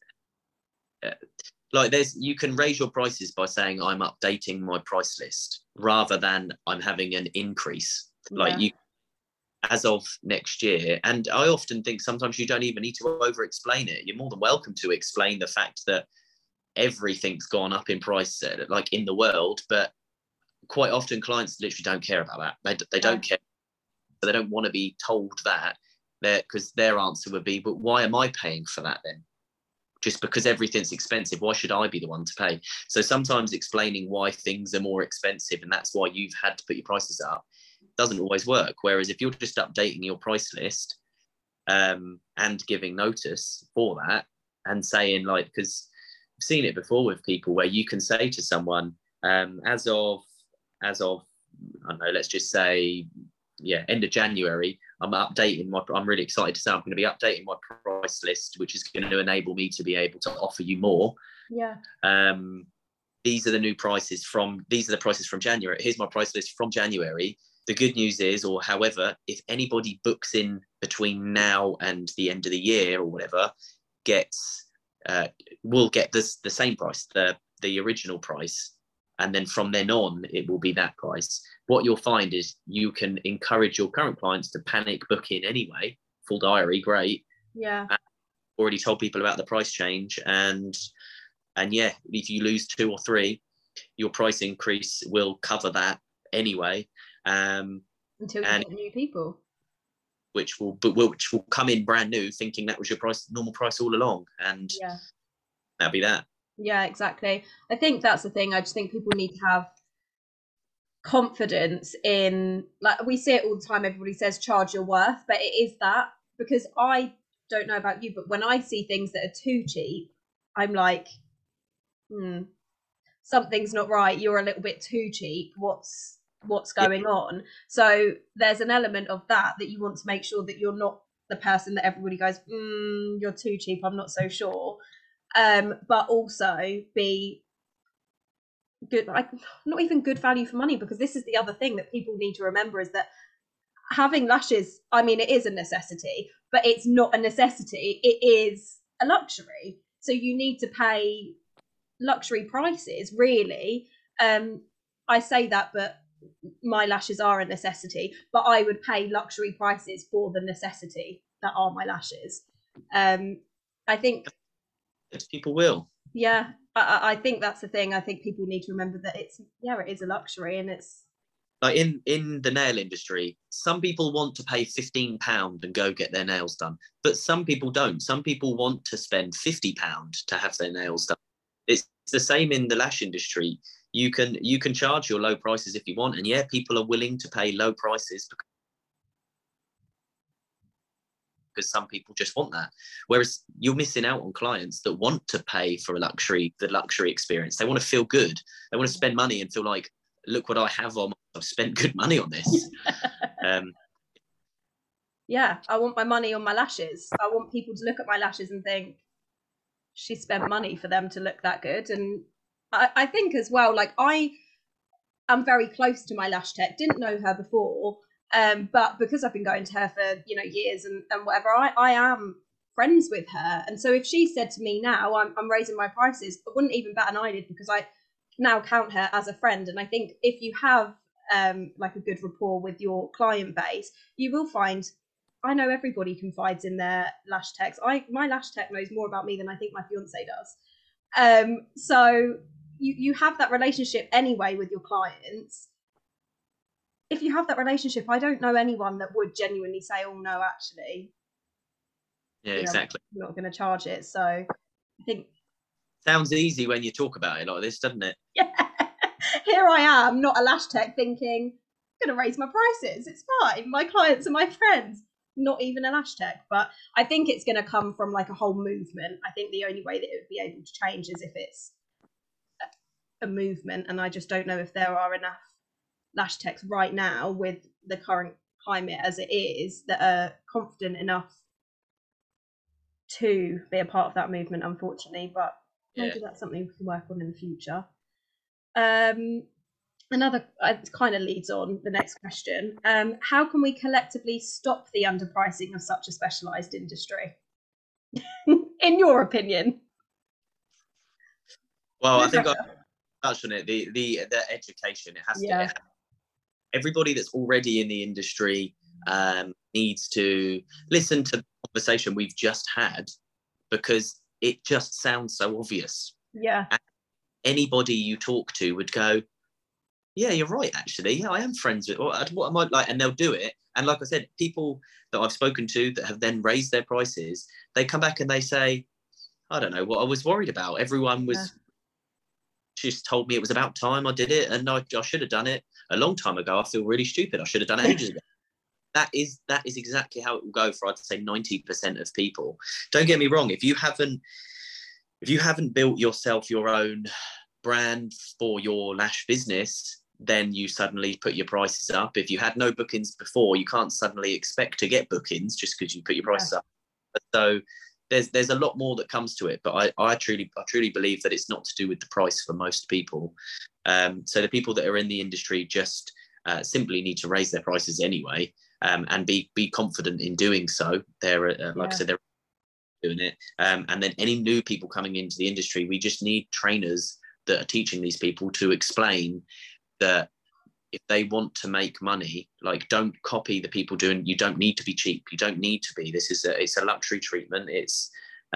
you can raise your prices by saying, I'm updating my price list, rather than I'm having an increase. As of next year. And I often think sometimes you don't even need to over explain it. You're more than welcome to explain the fact that everything's gone up in price, like, in the world, but quite often clients literally don't care about that. They don't care. They don't want to be told that, because their answer would be, but why am I paying for that then? Just because everything's expensive, why should I be the one to pay? So sometimes explaining why things are more expensive and that's why you've had to put your prices up doesn't always work. Whereas if you're just updating your price list and giving notice for that, and saying, like, because I've seen it before with people where you can say to someone, as of I don't know, let's just say, end of January, I'm really excited to say I'm going to be updating my price list, which is going to enable me to be able to offer you more. Yeah. These are the prices from January. Here's my price list from January. The good news is, or however, if anybody books in between now and the end of the year or whatever, will get the same price, the original price. And then from then on, it will be that price. What you'll find is you can encourage your current clients to panic book in anyway. Full diary, great. Yeah. Already told people about the price change. And yeah, if you lose 2 or 3, your price increase will cover that anyway. Until you get new people. Which will come in brand new, thinking that was your normal price all along. And that'll be that. Yeah, exactly. I think that's the thing. I just think people need to have confidence in, like, we see it all the time. Everybody says charge your worth, but it is that, because I don't know about you, but when I see things that are too cheap, I'm like, something's not right. You're a little bit too cheap. What's going on? So there's an element of that you want to make sure that you're not the person that everybody goes, you're too cheap, I'm not so sure. But also be good, like, not even good value for money, because this is the other thing that people need to remember, is that having lashes, I mean, it is a necessity, but it's not a necessity, it is a luxury. So you need to pay luxury prices, really. I say that, but my lashes are a necessity, but I would pay luxury prices for the necessity that are my lashes. I think people will. Yeah, I think that's the thing. I think people need to remember that it is a luxury, and it's like in the nail industry, some people want to pay £15 and go get their nails done, but some people don't. Some people want to spend £50 to have their nails done. It's the same in the lash industry. You can charge your low prices if you want, and people are willing to pay low prices because some people just want that. Whereas you're missing out on clients that want to pay for the luxury experience. They want to feel good. They want to spend money and feel like, look what I have on. I've spent good money on this. I want my money on my lashes. I want people to look at my lashes and think, she spent money for them to look that good. And I think as well, like, I am very close to my lash tech. Didn't know her before. But because I've been going to her for, years and whatever, I am friends with her. And so if she said to me now, I'm raising my prices, I wouldn't even bat an eyelid, because I now count her as a friend. And I think if you have like a good rapport with your client base, you will find, I know everybody confides in their lash techs. My lash tech knows more about me than I think my fiance does. So you have that relationship anyway with your clients. If you have that relationship, I don't know anyone that would genuinely say, oh no, actually, exactly, I'm not going to charge it. So I think sounds easy when you talk about it like this, doesn't it? Yeah. Here I am, not a lash tech, thinking I'm going to raise my prices. It's fine. My clients are my friends. Not even a lash tech. But I think it's going to come from like a whole movement. I think the only way that it would be able to change is if it's a movement, and I just don't know if there are enough lash techs right now with the current climate as it is that are confident enough to be a part of that movement, unfortunately. But maybe that's something we can work on in the future. Another, it kind of leads on the next question. How can we collectively stop the underpricing of such a specialised industry? In your opinion? Well, I think I touched on it. The education, it has to. Everybody that's already in the industry needs to listen to the conversation we've just had, because it just sounds so obvious. Yeah. And anybody you talk to would go, yeah, you're right, actually. Yeah, I am friends with, what am I like? And they'll do it. And like I said, people that I've spoken to that have then raised their prices, they come back and they say, I don't know what I was worried about. Everyone was just told me it was about time I did it, and I should have done it a long time ago. I feel really stupid. I should have done it ages ago. That is exactly how it will go for, I'd say, 90% of people. Don't get me wrong. If you haven't, if you haven't built yourself your own brand for your lash business, then you suddenly put your prices up. If you had no bookings before, you can't suddenly expect to get bookings just because you put your prices up. So there's a lot more that comes to it, but I truly believe that it's not to do with the price for most people. So the people that are in the industry just simply need to raise their prices anyway, and be confident in doing so. They're like I said, they're doing it. And then any new people coming into the industry, we just need trainers that are teaching these people to explain that if they want to make money, like, don't copy the people doing. You don't need to be cheap. You don't need to be. It's a luxury treatment. It's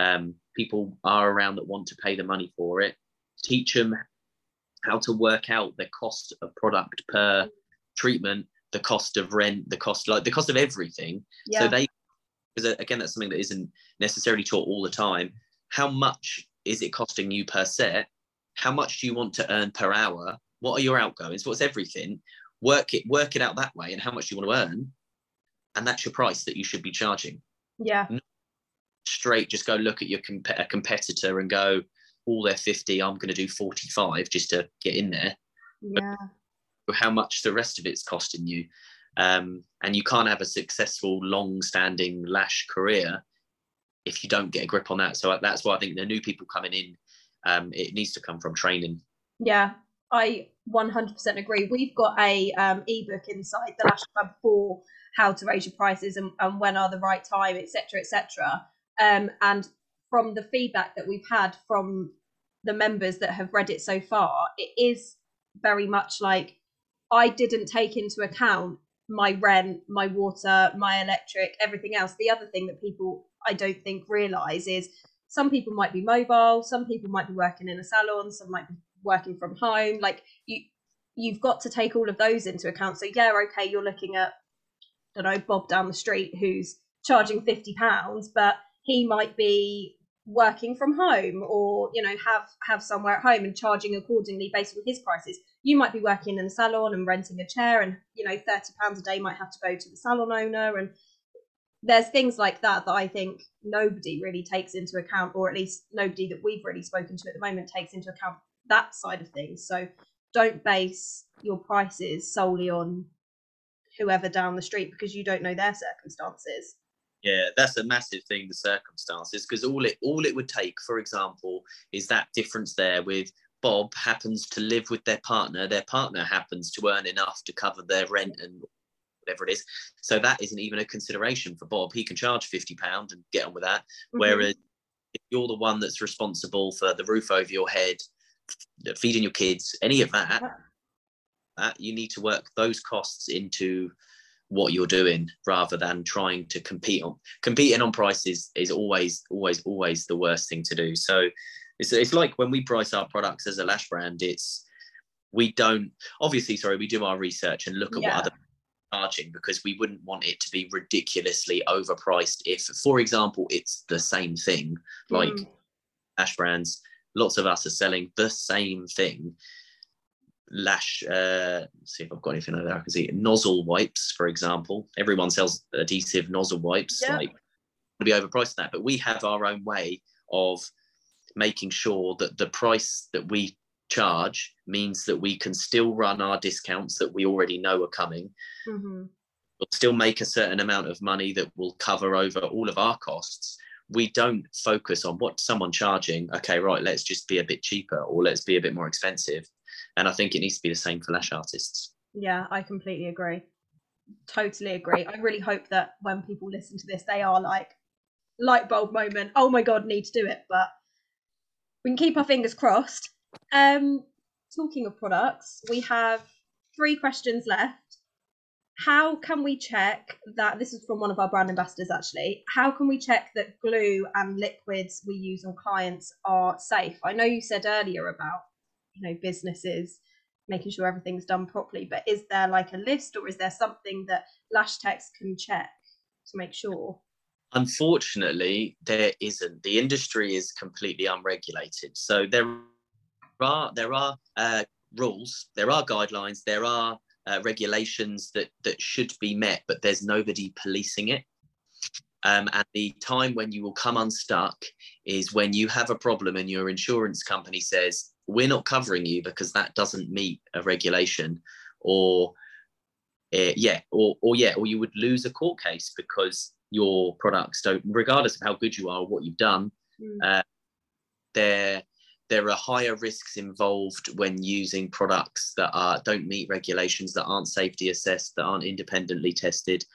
people are around that want to pay the money for it. Teach them how to work out the cost of product per treatment, the cost of rent, the cost of everything. Yeah. So they, because again, that's something that isn't necessarily taught all the time. How much is it costing you per set? How much do you want to earn per hour? What are your outgoings? What's everything? Work it out that way, and how much do you want to earn? And that's your price that you should be charging. Yeah. Not straight, just go look at your competitor and go, oh, they're 50, I'm going to do 45 just to get in there. Yeah. But how much the rest of it's costing you. And you can't have a successful, long-standing lash career if you don't get a grip on that. So that's why I think the new people coming in, it needs to come from training. Yeah, I 100% agree. We've got a ebook inside the Lash Club for how to raise your prices and when are the right time, etc., etc. And from the feedback that we've had from the members that have read it so far, it is very much like, I didn't take into account my rent, my water, my electric, everything else. The other thing that people, I don't think, realise is some people might be mobile, some people might be working in a salon, some might be working from home. Like, you've got to take all of those into account. So yeah, okay, you're looking at, I don't know, Bob down the street who's charging £50, but he might be working from home, or, you know, have somewhere at home and charging accordingly based on his prices. You might be working in a salon and renting a chair, and, you know, £30 a day might have to go to the salon owner. And there's things like that I think nobody really takes into account, or at least nobody that we've really spoken to at the moment takes into account that side of things. So don't base your prices solely on whoever down the street, because you don't know their circumstances. Yeah, that's a massive thing, the circumstances, because all it would take, for example, is that difference there with Bob happens to live with their partner happens to earn enough to cover their rent and whatever it is. So that isn't even a consideration for Bob. He can charge £50 and get on with that. Mm-hmm. Whereas if you're the one that's responsible for the roof over your head, feeding your kids, any of that, you need to work those costs into what you're doing, rather than trying to competing on prices is always the worst thing to do. So it's like when we price our products as a lash brand, we do our research and look at what other charging, because we wouldn't want it to be ridiculously overpriced if, for example, it's the same thing. Like lash brands, lots of us are selling the same thing. Lash, see if I've got anything over there I can see. Nozzle wipes, for example. Everyone sells adhesive nozzle wipes. Like, to be overpriced that, but we have our own way of making sure that the price that we charge means that we can still run our discounts that we already know are coming. Mm-hmm. We'll still make a certain amount of money that will cover over all of our costs. We don't focus on what someone charging. Okay, right, let's just be a bit cheaper, or let's be a bit more expensive. And I think it needs to be the same for lash artists. Yeah, I completely agree. Totally agree. I really hope that when people listen to this, they are like, light bulb moment, oh my God, need to do it. But we can keep our fingers crossed. Talking of products, we have 3 questions left. How can we check that, this is from one of our brand ambassadors actually, how can we check that glue and liquids we use on clients are safe? I know you said earlier about, you know, businesses making sure everything's done properly, but is there like a list, or is there something that Lash Techs can check to make sure? Unfortunately, there isn't. The industry is completely unregulated. So there are rules, there are guidelines, there are regulations that should be met, but there's nobody policing it. And the time when you will come unstuck is when you have a problem and your insurance company says, we're not covering you because that doesn't meet a regulation, or you would lose a court case because your products don't, regardless of how good you are or what you've done, there are higher risks involved when using products that don't meet regulations, that aren't safety assessed, that aren't independently tested.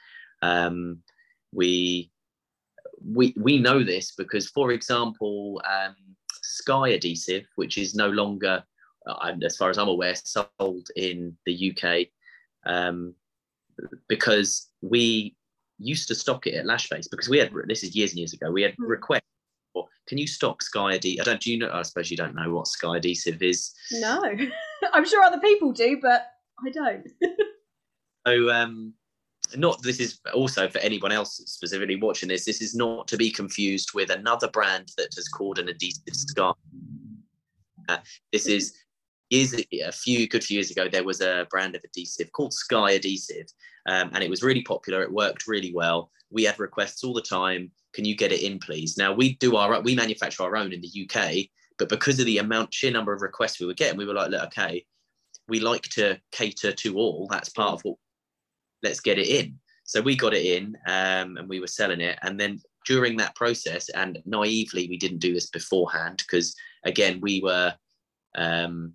We know this because, for example, Sky Adhesive, which is no longer, as far as I'm aware, sold in the UK, because we used to stock it at Lashbase, because we had, this is years and years ago, we had requests for, can you stock Sky Adhesive? I suppose you don't know what Sky Adhesive is. No, I'm sure other people do, but I don't. So, this is also for anyone else specifically watching this, this is not to be confused with another brand that is called an adhesive Sky. This is a few years ago, there was a brand of adhesive called Sky Adhesive, and it was really popular. It worked really well. We had requests all the time. Can you get it in, please? Now we manufacture our own in the UK, but because of the sheer number of requests we were getting, we were like, look, okay, we like to cater to all. That's part of what. Let's get it in. So we got it in, and we were selling it. And then during that process, and naively, we didn't do this beforehand because, again, we were in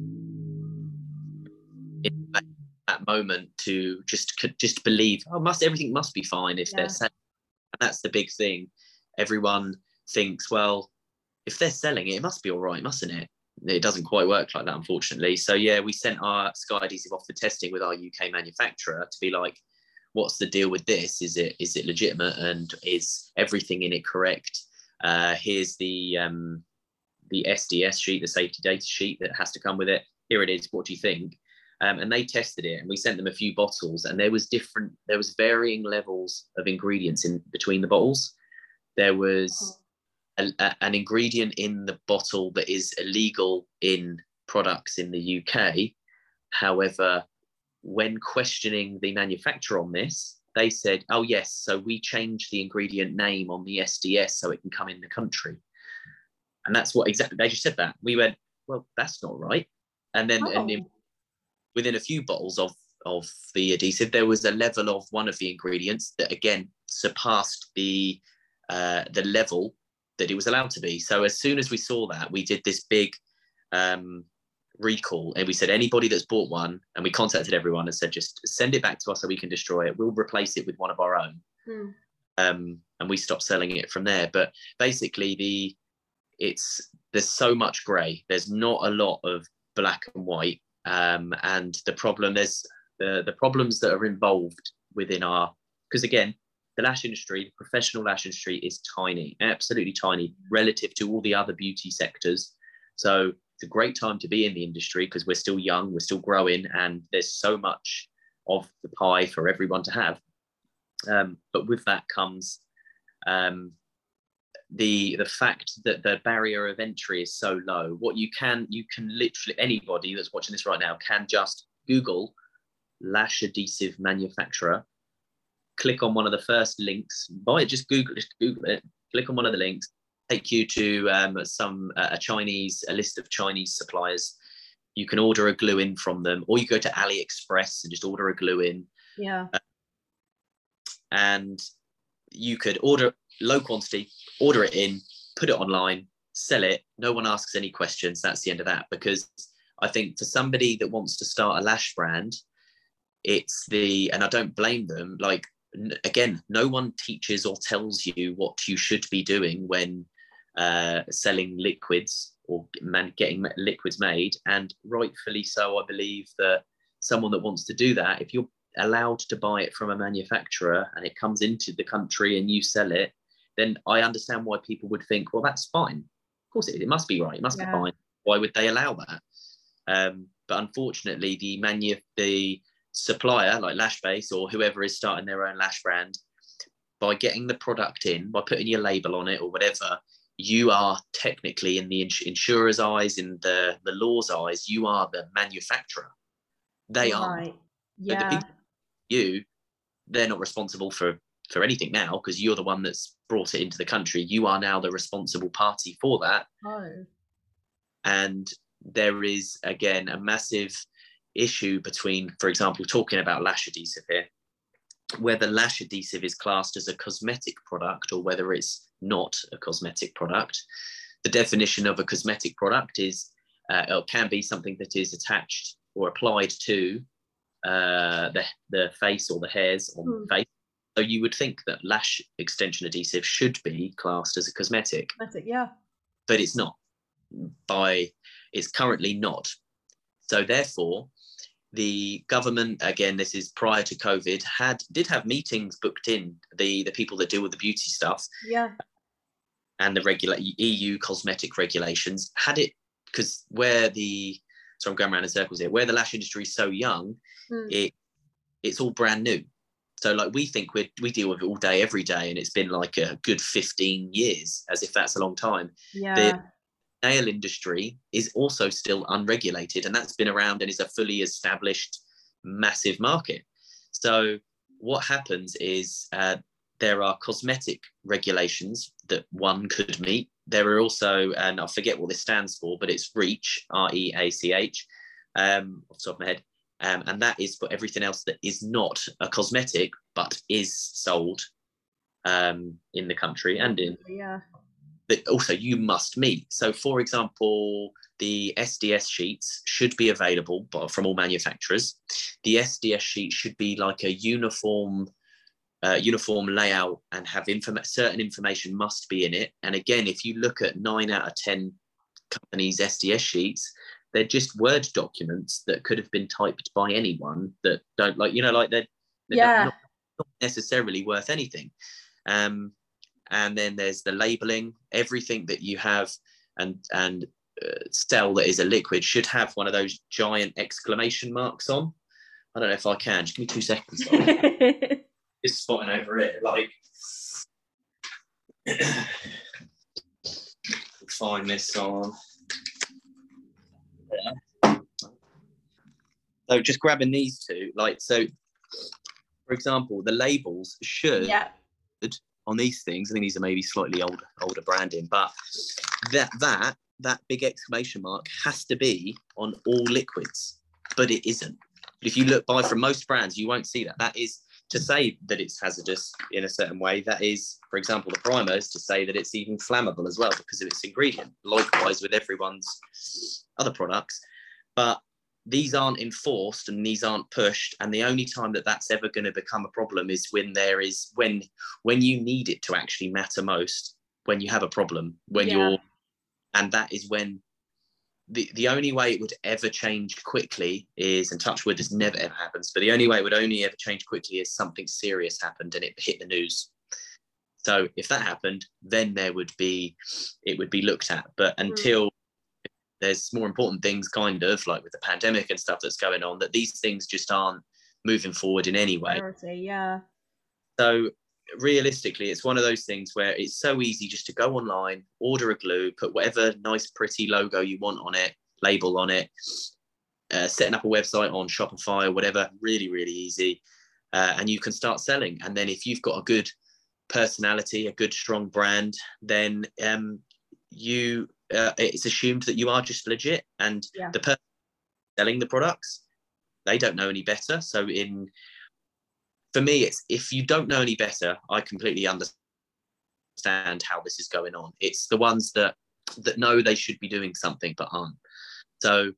that moment to just believe, everything must be fine if they're selling. And that's the big thing. Everyone thinks, well, if they're selling it, it must be all right, mustn't it? It doesn't quite work like that, unfortunately. So yeah, we sent our Sky Adhesive off for testing with our UK manufacturer to be like, what's the deal with this? Is it legitimate, and is everything in it correct? Here's the SDS sheet, the safety data sheet that has to come with it. Here it is. What do you think? And they tested it, and we sent them a few bottles, and there was varying levels of ingredients in between the bottles. There was an ingredient in the bottle that is illegal in products in the UK. However, when questioning the manufacturer on this, they said, oh yes, so we changed the ingredient name on the SDS so it can come in the country. And that's what exactly, they just said that. We went, well, that's not right. And then within a few bottles of the adhesive, there was a level of one of the ingredients that again surpassed the level that it was allowed to be. So as soon as we saw that, we did this big recall, and we said, anybody that's bought one, and we contacted everyone and said, just send it back to us so we can destroy it. We'll replace it with one of our own. And we stopped selling it from there. But basically there's so much gray. There's not a lot of black and white. And the problems that are involved within because again, the lash industry, the professional lash industry is tiny, absolutely tiny relative to all the other beauty sectors. So it's a great time to be in the industry because we're still young, we're still growing, and there's so much of the pie for everyone to have. But with that comes the fact that the barrier of entry is so low. You can literally, anybody that's watching this right now can just Google lash adhesive manufacturer, click on one of the first links, just Google it, click on one of the links, take you to a list of Chinese suppliers. You can order a glue in from them, or you go to AliExpress and just order a glue in. Yeah. And you could order low quantity, order it in, put it online, sell it. No one asks any questions. That's the end of that. Because I think for somebody that wants to start a lash brand, and I don't blame them, like, again, no one teaches or tells you what you should be doing when selling liquids or getting liquids made. And rightfully so, I believe that someone that wants to do that, if you're allowed to buy it from a manufacturer and it comes into the country and you sell it, then I understand why people would think, well, that's fine. Of course it must be right. It must be fine. Why would they allow that? But unfortunately, the supplier like Lashbase or whoever is starting their own lash brand, by getting the product in, by putting your label on it or whatever, you are technically, in the insurer's eyes, in the law's eyes, you are the manufacturer. They are. Yeah. So they're not responsible for for anything now, because you're the one that's brought it into the country. You are now the responsible party for that. Oh. And there is, again, a massive issue between, for example, talking about lash adhesive here, whether lash adhesive is classed as a cosmetic product or whether it's not a cosmetic product. The definition of a cosmetic product is, it can be something that is attached or applied to the face or the hairs on the face. So you would think that lash extension adhesive should be classed as a cosmetic. Yeah. But it's not. It's currently not. So therefore, the government, again, this is prior to COVID, did have meetings booked in, the people that deal with the beauty stuff. Yeah. And the EU cosmetic regulations had it, because I'm going around in circles here, where the lash industry is so young, it's all brand new. So like we think we deal with it all day, every day, and it's been like a good 15 years, as if that's a long time. Yeah. The nail industry is also still unregulated, and that's been around and is a fully established massive market. So what happens is there are cosmetic regulations that one could meet. There are also, and I forget what this stands for, but it's REACH, REACH, off the top of my head. And that is for everything else that is not a cosmetic, but is sold in the country and in. Yeah. That also you must meet. So, for example, the SDS sheets should be available from all manufacturers. The SDS sheet should be like a uniform layout and have certain information must be in it. And again, if you look at 9 out of 10 companies' SDS sheets, they're just Word documents that could have been typed by anyone that don't they're not necessarily worth anything. And then there's the labeling. Everything that you have and sell that is a liquid should have one of those giant exclamation marks on. I don't know if I can. Just give me 2 seconds. It's spotting over it. Like, find this on. So just grabbing these two, so for example, the labels should on these things. I think these are maybe slightly older branding, but that big exclamation mark has to be on all liquids, but it isn't. But if you buy from most brands, you won't see that. That is to say that it's hazardous in a certain way. That is, for example, the primer is to say that it's even flammable as well because of its ingredient. Likewise with everyone's other products, but these aren't enforced and these aren't pushed. And the only time that that's ever going to become a problem is when you need it to actually matter most, when you have a problem, and that is when the only way it would ever change quickly is, and touch wood, this never ever happens, but the only way it would only ever change quickly is something serious happened and it hit the news. So if that happened, then it would be looked at. But until there's more important things, kind of like with the pandemic and stuff that's going on, that these things just aren't moving forward in any way. Yeah. So realistically, it's one of those things where it's so easy just to go online, order a glue, put whatever nice, pretty logo you want on it, label on it, setting up a website on Shopify or whatever, really, really easy. And you can start selling. And then if you've got a good personality, a good, strong brand, then it's assumed that you are just legit, and the person selling the products, they don't know any better. So for me, it's, if you don't know any better, I completely understand how this is going on. It's the ones that know they should be doing something but aren't. So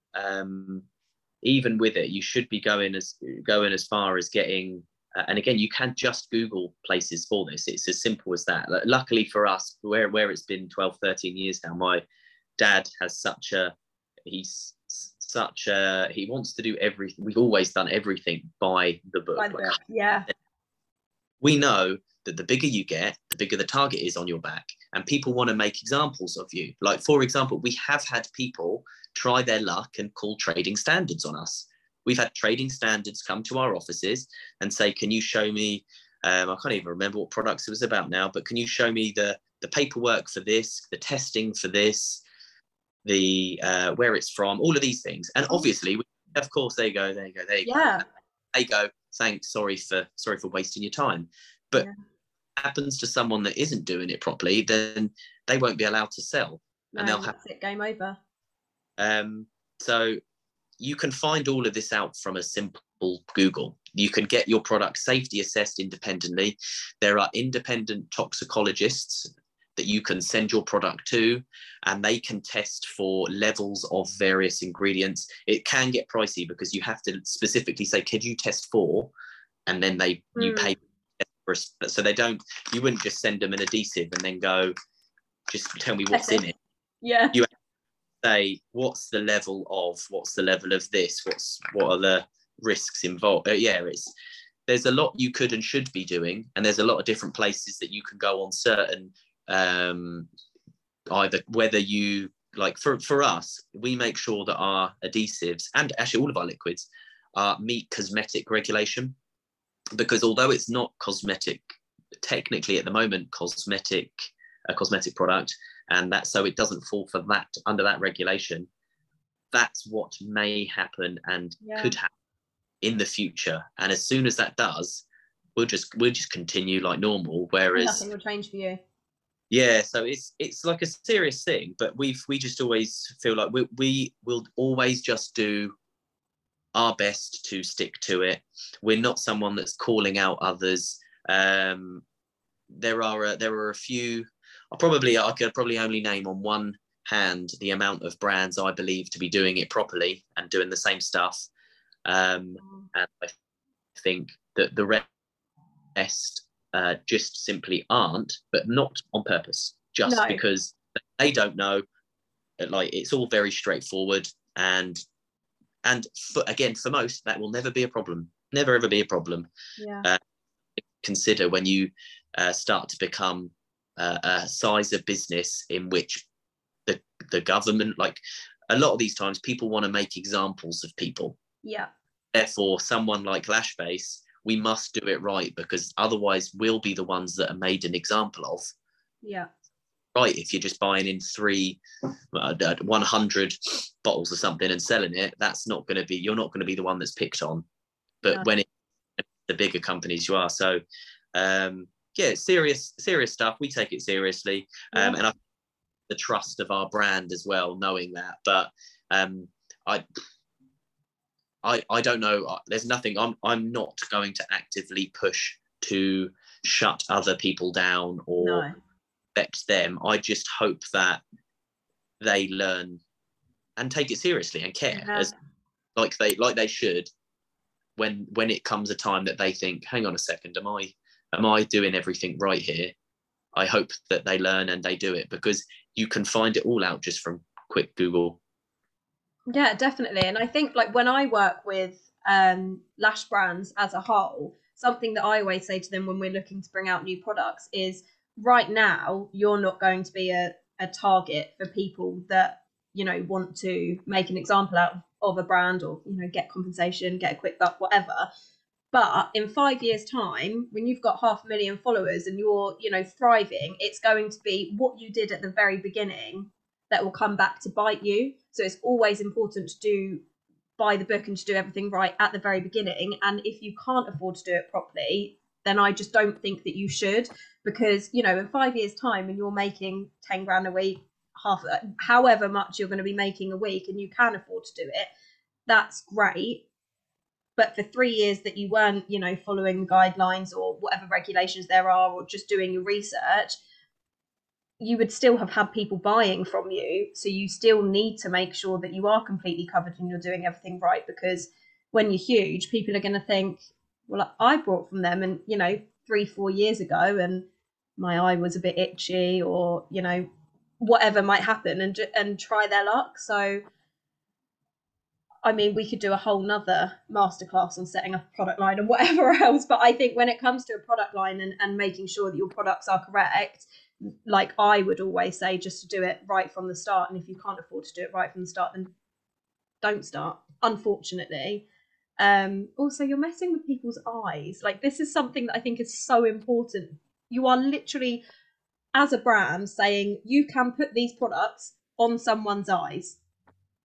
even with it, you should be going as far as getting. And again, you can just Google places for this. It's as simple as that. Luckily for us, where it's been 12, 13 years now, my dad has he wants to do everything. We've always done everything by the book. We know that the bigger you get, the bigger the target is on your back. And people want to make examples of you. Like, for example, we have had people try their luck and call trading standards on us. We've had trading standards come to our offices and say, can you show me, I can't even remember what products it was about now, but can you show me the paperwork for this, the testing for this, where it's from, all of these things. And obviously, of course, there you go. They go, thanks, sorry for wasting your time. But happens to someone that isn't doing it properly, then they won't be allowed to sell, and they'll have it, game over. So you can find all of this out from a simple Google. You can get your product safety assessed independently. There are independent toxicologists that you can send your product to, and they can test for levels of various ingredients. It can get pricey because you have to specifically say, could you test for? And then you pay for it. So you wouldn't just send them an adhesive and then go, just tell me what's in it. Yeah. You have to say, what's the level of this? What are the risks involved? There's a lot you could and should be doing, and there's a lot of different places that you can go on certain either whether you like for us, we make sure that our adhesives and actually all of our liquids meet cosmetic regulation, because although it's not cosmetic technically at the moment, a cosmetic product, and that so it doesn't fall for that under that regulation, that's what may happen and could happen in the future. And as soon as that does, we'll just continue like normal, whereas nothing will change for you. Yeah, so it's like a serious thing, but we just always feel like we will always just do our best to stick to it. We're not someone that's calling out others. There are a few. I could probably only name on one hand the amount of brands I believe to be doing it properly and doing the same stuff. And I think that the rest just simply aren't, but not on purpose, because they don't know. Like, it's all very straightforward, and for most that will never be a problem, never ever be a problem. Consider when you start to become a size of business in which the government, like a lot of these times, people want to make examples of people. Therefore, someone like Lashbase, we must do it right, because otherwise we'll be the ones that are made an example of. Right, if you're just buying in 100 bottles or something and selling it, you're not going to be the one that's picked on. But when it's the bigger companies, you are. So serious stuff. We take it seriously. And I the trust of our brand as well, knowing that. But I don't know. There's nothing. I'm not going to actively push to shut other people down or affect them. I just hope that they learn and take it seriously and care as like they should. When it comes a time that they think, hang on a second, am I doing everything right here? I hope that they learn and they do it, because you can find it all out just from quick Google. Yeah, definitely. And I think, like, when I work with lash brands as a whole, something that I always say to them when we're looking to bring out new products is, right now, you're not going to be a target for people that, want to make an example out of a brand, or, get compensation, get a quick buck, whatever. But in 5 years' time, when you've got 500,000 followers and you're, thriving, it's going to be what you did at the very beginning that will come back to bite you. So it's always important to do by the book and to do everything right at the very beginning. And if you can't afford to do it properly, then I just don't think that you should, because, in 5 years' time, when you're making 10 grand a week, however much you're going to be making a week, and you can afford to do it, that's great. But for 3 years that you weren't, following the guidelines or whatever regulations there are, or just doing your research, you would still have had people buying from you. So you still need to make sure that you are completely covered and you're doing everything right, because when you're huge, people are going to think, well, I bought from them, and 3-4 years ago, and my eye was a bit itchy, or whatever might happen, and try their luck. So I mean, we could do a whole nother masterclass on setting up a product line and whatever else. But I think when it comes to a product line and making sure that your products are correct, like I would always say, just to do it right from the start. And if you can't afford to do it right from the start, then don't start, unfortunately. Also, you're messing with people's eyes. Like, this is something that I think is so important. You are literally, as a brand, saying you can put these products on someone's eyes.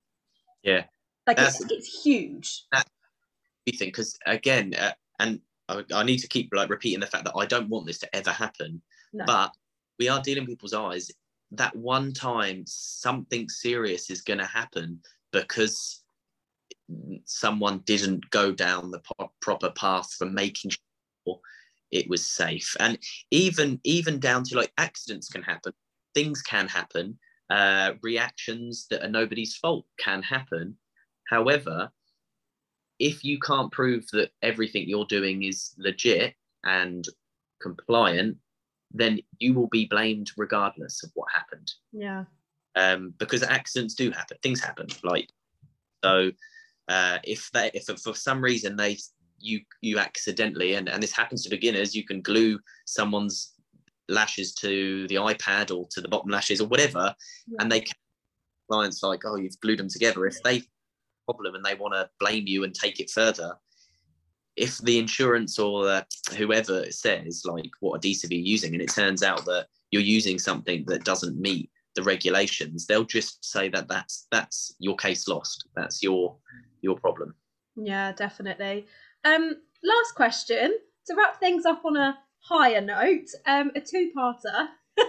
Yeah. Like, it's huge. You think, because again, and I need to keep like repeating the fact that I don't want this to ever happen. No. But we are dealing with people's eyes. That one time something serious is going to happen because someone didn't go down the proper path for making sure it was safe. And even down to like accidents can happen, things can happen, reactions that are nobody's fault can happen. However, if you can't prove that everything you're doing is legit and compliant, then you will be blamed regardless of what happened. Yeah. Because accidents do happen, things happen. Like, so if for some reason you accidentally, and this happens to beginners, you can glue someone's lashes to the iPad or to the bottom lashes or whatever, and they can, clients like, oh, you've glued them together. If they problem and they want to blame you and take it further, if the insurance or whoever says like what adhesive you're using, and it turns out that you're using something that doesn't meet the regulations, they'll just say that that's your case lost, that's your problem. Yeah, definitely. Last question to wrap things up on a higher note, a two-parter.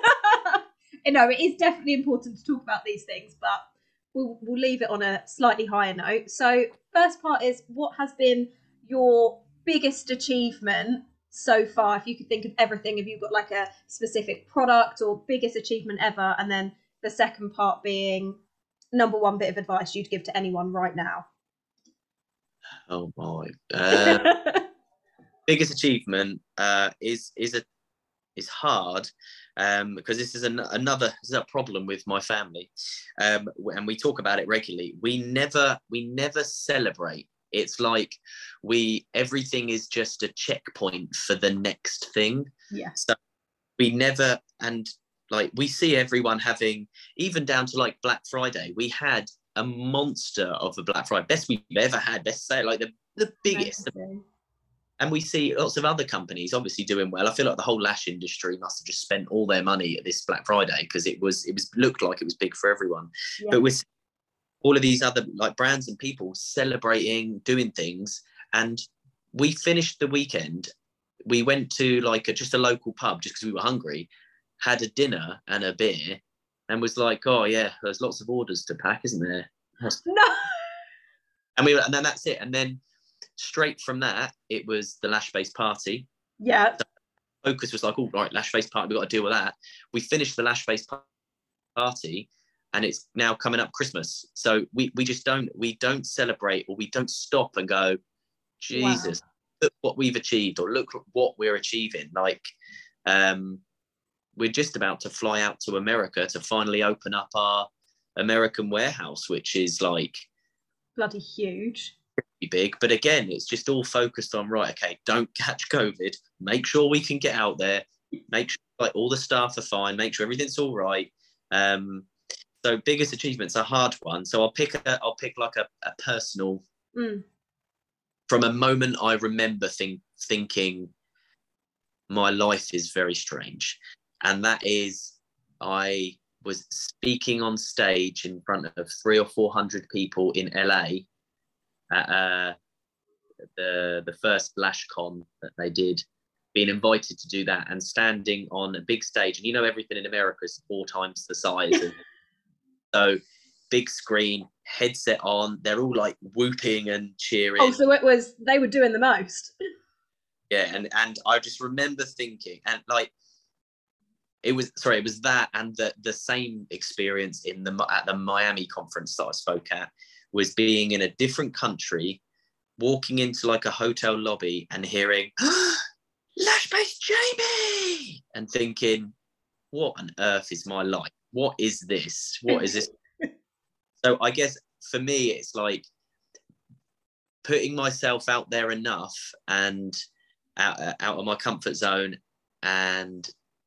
It is definitely important to talk about these things, but we'll leave it on a slightly higher note. So first part is, what has been your biggest achievement so far? If you could think of everything, have you got like a specific product or biggest achievement ever? And then the second part being, number one bit of advice you'd give to anyone right now. Oh my. Biggest achievement is hard, because this is another problem with my family, and we talk about it regularly. We never celebrate. It's like everything is just a checkpoint for the next thing. Yeah. So we never, and like we see everyone having, even down to like Black Friday, we had a monster of a Black Friday, best we've ever had, best sale, like the biggest. Amazing. And we see lots of other companies obviously doing well. I feel like the whole lash industry must have just spent all their money at this Black Friday, because it looked like it was big for everyone. Yeah. But with all of these other like brands and people celebrating, doing things, and we finished the weekend. We went to like just a local pub just because we were hungry, had a dinner and a beer, and was like, oh yeah, there's lots of orders to pack, isn't there? No. And then that's it. And then straight from that, it was the Lash Base party. Yeah. So focus was like, all right, Lash Base party, we've got to deal with that. We finished the Lash Base party, and it's now coming up Christmas. So we don't celebrate, or we don't stop and go, Jesus, wow, look what we've achieved, or look what we're achieving. Like, we're just about to fly out to America to finally open up our American warehouse, which is like bloody huge. Big, but again, it's just all focused on, right, okay, don't catch COVID, make sure we can get out there, make sure like all the staff are fine, make sure everything's all right. So biggest achievement's a hard one. So I'll pick like a personal, from a moment I remember thinking my life is very strange, and that is, I was speaking on stage in front of 300 or 400 people in LA at the first LashCon that they did, being invited to do that, and standing on a big stage. And everything in America is 4 times the size. And so big screen, headset on, they're all like whooping and cheering. Oh, so they were doing the most. Yeah, and I just remember thinking, and like, it was that, and the same experience at the Miami conference that I spoke at, was being in a different country, walking into like a hotel lobby and hearing Lash Base Jamie, and thinking, what on earth is my life? What is this? What is this? So I guess for me, it's like putting myself out there enough and out of my comfort zone, and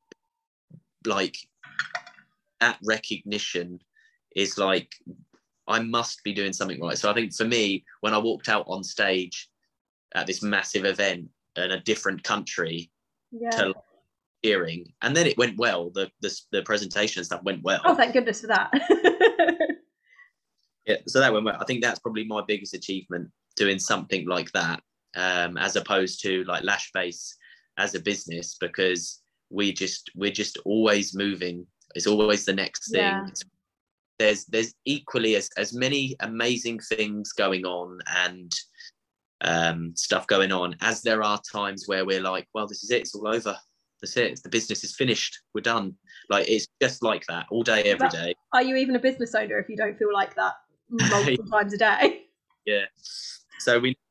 like that recognition is like, I must be doing something right. So I think for me, when I walked out on stage at this massive event in a different country, to cheering, and then it went well. The presentation and stuff went well. Oh, thank goodness for that. Yeah, so that went well. I think that's probably my biggest achievement, doing something like that. as opposed to like Lashbase as a business, because we're just always moving. It's always the next thing. Yeah. There's equally as many amazing things going on and stuff going on as there are times where we're like, well, this is it, it's all over, that's it, the business is finished, we're done. Like, it's just like that all day, every day. Are you even a business owner if you don't feel like that multiple times a day? Yeah. So we